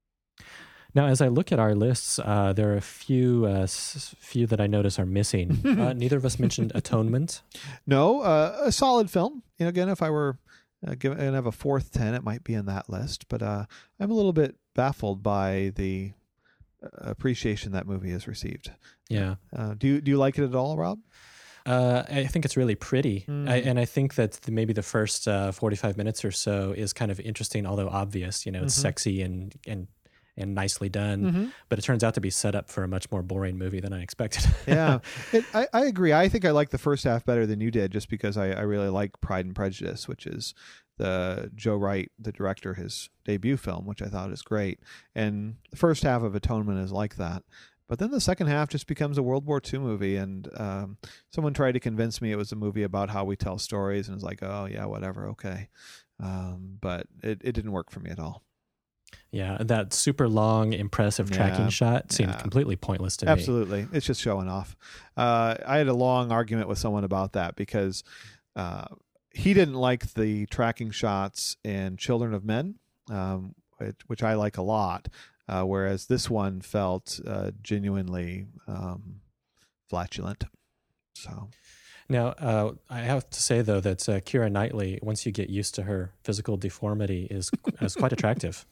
Now, as I look at our lists, uh, there are a few uh, s- few that I notice are missing. uh, neither of us mentioned Atonement. no, uh, a solid film. You know, again, if I were uh, going to have a fourth ten, it might be in that list. But uh, I'm a little bit baffled by the uh, appreciation that movie has received. Yeah. Uh, do you do you like it at all, Rob? Uh, I think it's really pretty. Mm. I, and I think that the, maybe the first uh, forty-five minutes or so is kind of interesting, although obvious. You know, it's Mhm. sexy and, and, and nicely done. Mm-hmm. But it turns out to be set up for a much more boring movie than I expected. Yeah, it, I, I agree. I think I like the first half better than you did, just because I, I really like Pride and Prejudice, which is the Joe Wright, the director, his debut film, which I thought is great. And the first half of Atonement is like that. But then the second half just becomes a World War Two movie, and um, someone tried to convince me it was a movie about how we tell stories, and it's like, oh yeah, whatever, okay. Um, but it, it didn't work for me at all. Yeah, that super long, impressive Yeah, tracking shot seemed yeah. completely pointless to me. Absolutely. It's just showing off. Uh, I had a long argument with someone about that because uh, he didn't like the tracking shots in Children of Men, um, which, which I like a lot, uh, whereas this one felt uh, genuinely um, flatulent. So, Now, uh, I have to say, though, that uh, Keira Knightley, once you get used to her physical deformity, is, is quite attractive.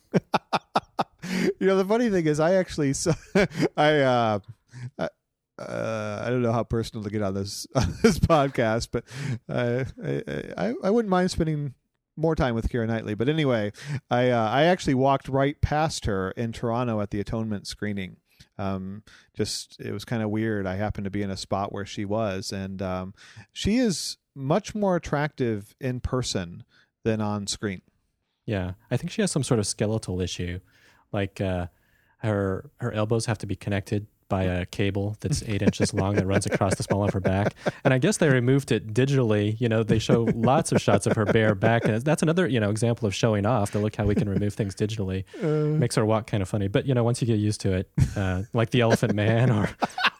you know, the funny thing is, I actually, saw, I, uh, I, uh, I don't know how personal to get on this on this podcast, but uh, I, I I wouldn't mind spending more time with Keira Knightley. But anyway, I uh, I actually walked right past her in Toronto at the Atonement screening. Um, just it was kind of weird. I happened to be in a spot where she was, and um, she is much more attractive in person than on screen. Yeah, I think she has some sort of skeletal issue, like uh, her her elbows have to be connected by a cable that's eight inches long that runs across the small of her back. And I guess they removed it digitally. You know, they show lots of shots of her bare back. And that's another, you know, example of showing off. To look how we can remove things digitally. Uh, Makes her walk kind of funny. But, you know, once you get used to it, uh, like the Elephant Man or...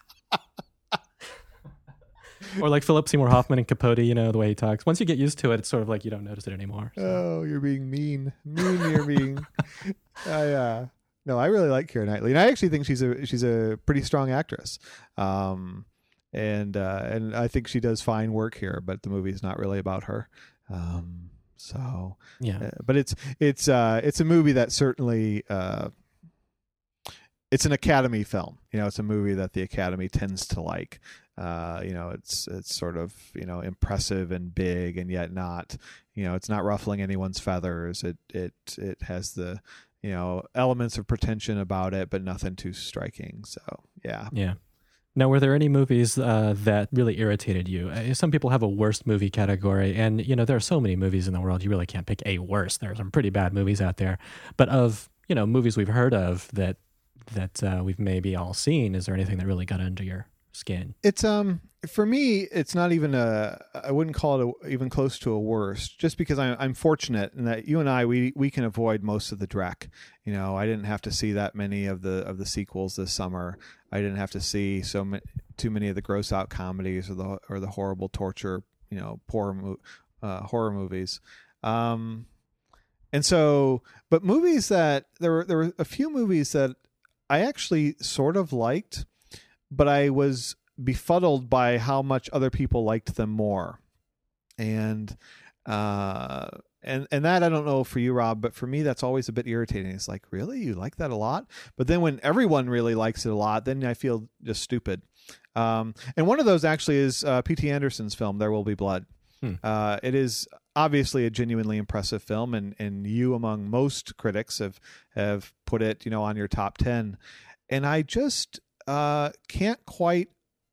Or like Philip Seymour Hoffman and Capote, you know, the way he talks. Once you get used to it, it's sort of like you don't notice it anymore. So. Oh, you're being mean. Mean you're being. I, uh, no, I really like Keira Knightley. And I actually think she's a she's a pretty strong actress. Um, and uh, and I think she does fine work here, but the movie's not really about her. Um, so yeah. Uh, but it's it's uh, it's a movie that certainly uh, it's an Academy film. You know, it's a movie that the Academy tends to like. Uh, you know, it's it's sort of, you know, impressive and big, and yet not, you know, it's not ruffling anyone's feathers. It it it has the, you know, elements of pretension about it, but nothing too striking. So yeah, yeah. Now, were there any movies uh, that really irritated you? Uh, Some people have a worst movie category, and you know, there are so many movies in the world. You really can't pick a worst. There are some pretty bad movies out there, but of, you know, movies we've heard of that that uh, we've maybe all seen, is there anything that really got under your skin? It's um for me, it's not even a, I wouldn't call it a, even close to a worst, just because I'm I'm fortunate in that you and I we we can avoid most of the dreck. You know, I didn't have to see that many of the of the sequels this summer. I didn't have to see so ma- too many of the gross out comedies or the or the horrible torture, you know, poor mo- uh, horror movies. Um, and so, but movies that there were there were a few movies that I actually sort of liked, but I was befuddled by how much other people liked them more. And uh, and and that, I don't know for you, Rob, but for me, that's always a bit irritating. It's like, really? You like that a lot? But then when everyone really likes it a lot, then I feel just stupid. Um, and one of those actually is uh, P T Anderson's film, There Will Be Blood. Hmm. Uh, it is obviously a genuinely impressive film, and, and you, among most critics, have have put it, you know, on your top ten. And I just uh, can't quite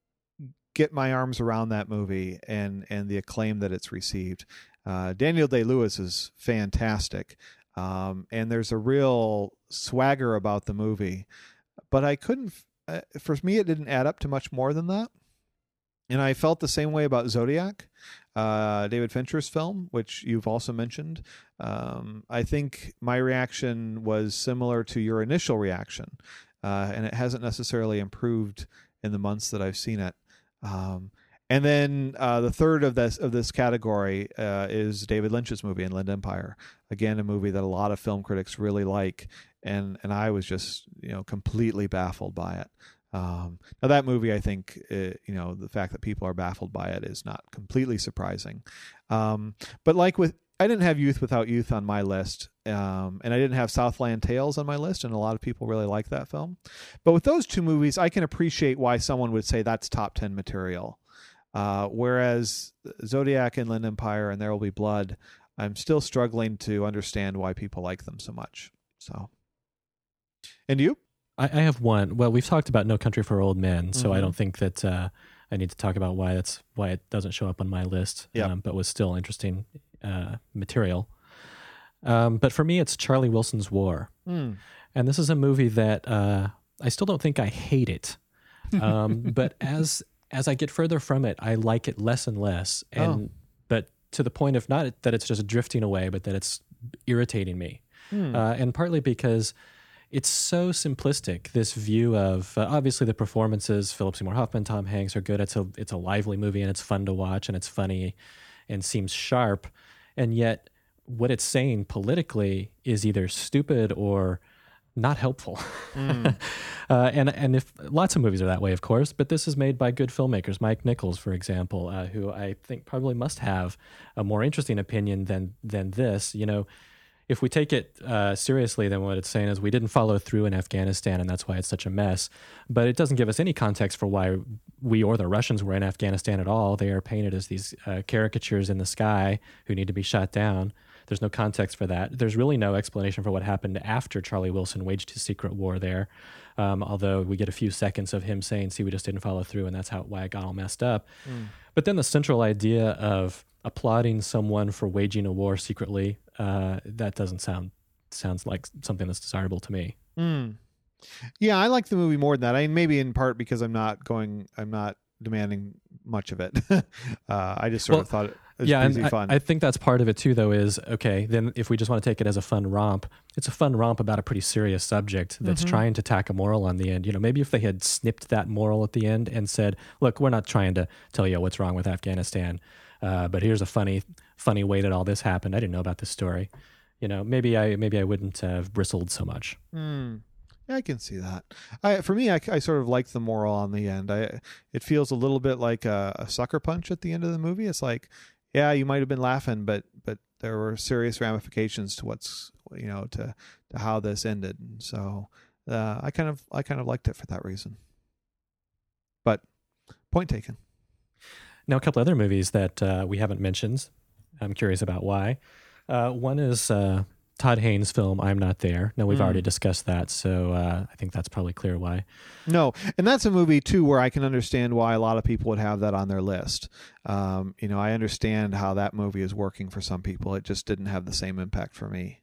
get my arms around that movie and and the acclaim that it's received. Uh, Daniel Day-Lewis is fantastic, um, and there's a real swagger about the movie. But I couldn't, uh, for me, it didn't add up to much more than that. And I felt the same way about Zodiac, uh, David Fincher's film, which you've also mentioned. Um, I think my reaction was similar to your initial reaction, uh, and it hasn't necessarily improved in the months that I've seen it. Um, and then uh, the third of this of this category uh, is David Lynch's movie, Inland Empire. Again, a movie that a lot of film critics really like, and and I was just, you know, completely baffled by it. Um, now that movie, I think, uh, you know, the fact that people are baffled by it is not completely surprising. Um, but like with, I didn't have Youth Without Youth on my list, um, and I didn't have Southland Tales on my list, and a lot of people really like that film. But with those two movies, I can appreciate why someone would say that's top ten material. Uh, whereas Zodiac, Inland Empire, and There Will Be Blood, I'm still struggling to understand why people like them so much. So, and you? I, I have one. Well, we've talked about No Country for Old Men, so mm-hmm. I don't think that uh, I need to talk about why that's why it doesn't show up on my list. Yep. Um, but was still interesting uh, material. Um, but for me, it's Charlie Wilson's War, mm. and this is a movie that uh, I still don't think I hate it. Um, but as as I get further from it, I like it less and less, and oh. but to the point of not that it's just drifting away, but that it's irritating me, mm. uh, and partly because it's so simplistic, this view of, uh, obviously the performances, Philip Seymour Hoffman, Tom Hanks are good. It's a, it's a lively movie, and it's fun to watch, and it's funny and seems sharp. And yet what it's saying politically is either stupid or not helpful. Mm. uh, and and if lots of movies are that way, of course, but this is made by good filmmakers. Mike Nichols, for example, uh, who I think probably must have a more interesting opinion than than this. You know, if we take it uh, seriously, then what it's saying is we didn't follow through in Afghanistan, and that's why it's such a mess. But it doesn't give us any context for why we or the Russians were in Afghanistan at all. They are painted as these uh, caricatures in the sky who need to be shot down. There's no context for that. There's really no explanation for what happened after Charlie Wilson waged his secret war there, um, although we get a few seconds of him saying, see, we just didn't follow through, and that's how why it got all messed up. Mm. But then the central idea of applauding someone for waging a war secretly, uh, that doesn't sound sounds like something that's desirable to me. Mm. Yeah, I like the movie more than that. I mean, maybe in part because I'm not going, I'm not demanding much of it. uh, I just sort Well, of thought it was yeah, easy and I, fun. I think that's part of it too, though, is okay, then if we just want to take it as a fun romp, it's a fun romp about a pretty serious subject that's Mhm. trying to tack a moral on the end. You know, maybe if they had snipped that moral at the end and said, look, we're not trying to tell you what's wrong with Afghanistan, uh, but here's a funny, funny way that all this happened. I didn't know about this story. You know, maybe I maybe I wouldn't have bristled so much. Mm. Yeah, I can see that. I, for me, I, I sort of like the moral on the end. I, it feels a little bit like a, a sucker punch at the end of the movie. It's like, yeah, you might have been laughing, but but there were serious ramifications to what's you know to to how this ended. And so uh, I kind of I kind of liked it for that reason. But point taken. Now, a couple other movies that uh, we haven't mentioned. I'm curious about why. Uh, one is uh, Todd Haynes' film, I'm Not There. Now, we've Mm. already discussed that, so uh, I think that's probably clear why. No, and that's a movie too where I can understand why a lot of people would have that on their list. Um, you know, I understand how that movie is working for some people. It just didn't have the same impact for me.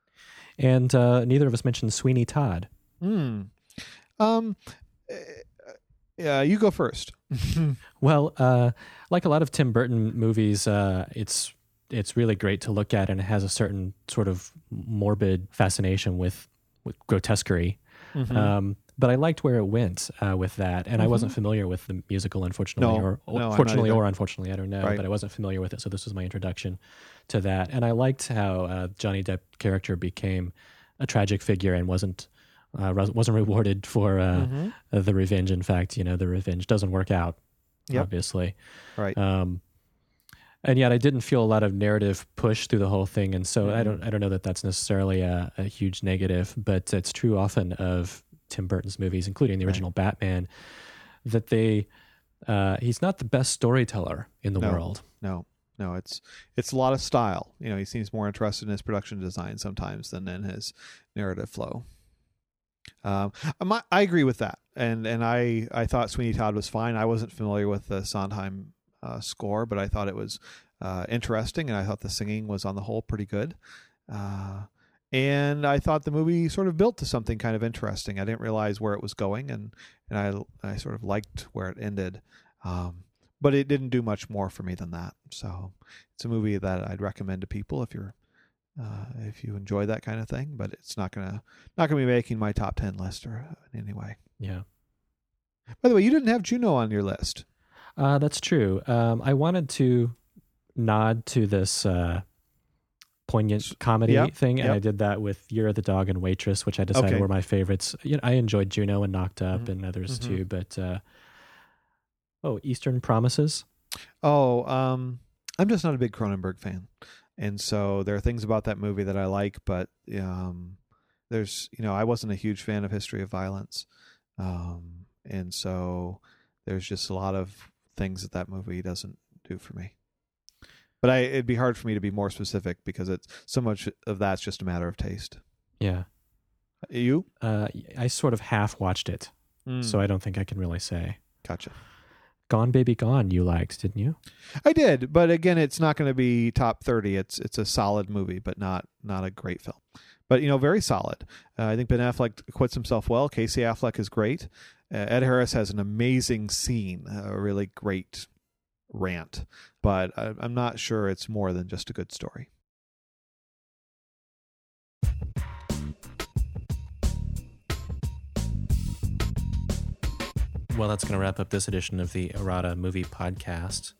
And uh, neither of us mentioned Sweeney Todd. Hmm. Um. uh, Yeah, you go first. Well, uh, like a lot of Tim Burton movies, uh, it's it's really great to look at, and it has a certain sort of morbid fascination with, with grotesquerie. Mhm. Um, but I liked where it went uh, with that, and I wasn't Mhm. familiar with the musical, unfortunately, No, or, or no, I'm not fortunately either. or unfortunately, I don't know, Right. but I wasn't familiar with it, so this was my introduction to that. And I liked how uh, Johnny Depp character became a tragic figure and wasn't uh, res- wasn't rewarded for uh, Mhm. uh, the revenge. In fact, you know, the revenge doesn't work out, Yep. obviously. Right. Um, and yet I didn't feel a lot of narrative push through the whole thing. And so I Mhm. don't, I don't know that that's necessarily a, a huge negative, but it's true often of Tim Burton's movies, including the Right. original Batman, that they, uh, he's not the best storyteller in the No. world. No, no, it's it's a lot of style. You know, he seems more interested in his production design sometimes than in his narrative flow. Um, I'm- I agree with that, and and I I thought Sweeney Todd was fine. I wasn't familiar with the Sondheim uh, score, but I thought it was uh, interesting, and I thought the singing was on the whole pretty good. Uh, and I thought the movie sort of built to something kind of interesting. I didn't realize where it was going, and and I I sort of liked where it ended. Um, but it didn't do much more for me than that. So it's a movie that I'd recommend to people if you're uh, if you enjoy that kind of thing. But it's not gonna not gonna be making my top ten list or in any way. Yeah. By the way, you didn't have Juno on your list. Uh, that's true. Um, I wanted to nod to this uh, poignant comedy Yep, thing, and yep. I did that with Year of the Dog and Waitress, which I decided Okay. were my favorites. You know, I enjoyed Juno and Knocked Up Mhm. and others Mhm. too, but uh, oh, Eastern Promises. Oh, um, I'm just not a big Cronenberg fan, and so there are things about that movie that I like, but um, there's you know I wasn't a huge fan of History of Violence, um, and so there's just a lot of things that that movie doesn't do for me. But I, it'd be hard for me to be more specific because it's so much of that's just a matter of taste. Yeah. You? Uh, I sort of half watched it, Mm, so I don't think I can really say. gotcha. Gone Baby Gone, you liked, didn't you? I did, but again, it's not going to be top thirty. It's it's a solid movie, but not not a great film. But you know, very solid. Uh, I think Ben Affleck acquits himself well. Casey Affleck is great. Uh, Ed Harris has an amazing scene, a really great rant. But I, I'm not sure it's more than just a good story. Well, that's going to wrap up this edition of the Errata Movie Podcast.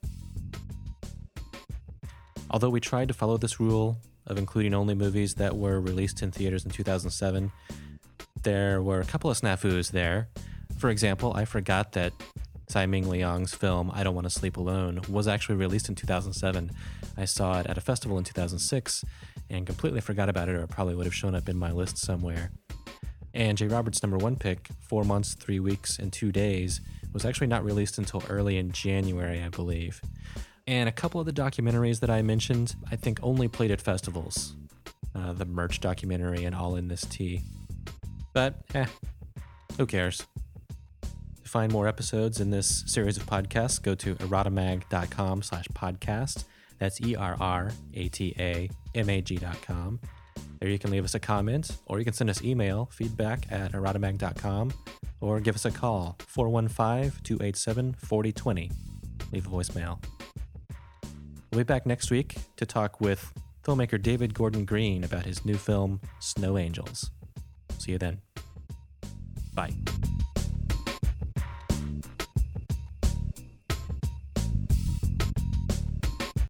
Although we tried to follow this rule of including only movies that were released in theaters in two thousand seven, there were a couple of snafus there. For example, I forgot that Tsai Ming Liang's film I Don't Want to Sleep Alone was actually released in two thousand seven. I saw it at a festival in two thousand six and completely forgot about it, or it probably would have shown up in my list somewhere. And Jay Roberts' number one pick, Four Months, Three Weeks, and Two Days, was actually not released until early in January, I believe. And a couple of the documentaries that I mentioned, I think only played at festivals. Uh, the Merch documentary and All in This Tea. But, eh, who cares? To find more episodes in this series of podcasts, go to erratamag.com slash podcast. That's E R R A T A M A G dot com. There you can leave us a comment, or you can send us email, feedback at erotomag dot com, or give us a call, four one five, two eight seven, four zero two zero. Leave a voicemail. We'll be back next week to talk with filmmaker David Gordon Green about his new film, Snow Angels. See you then. Bye.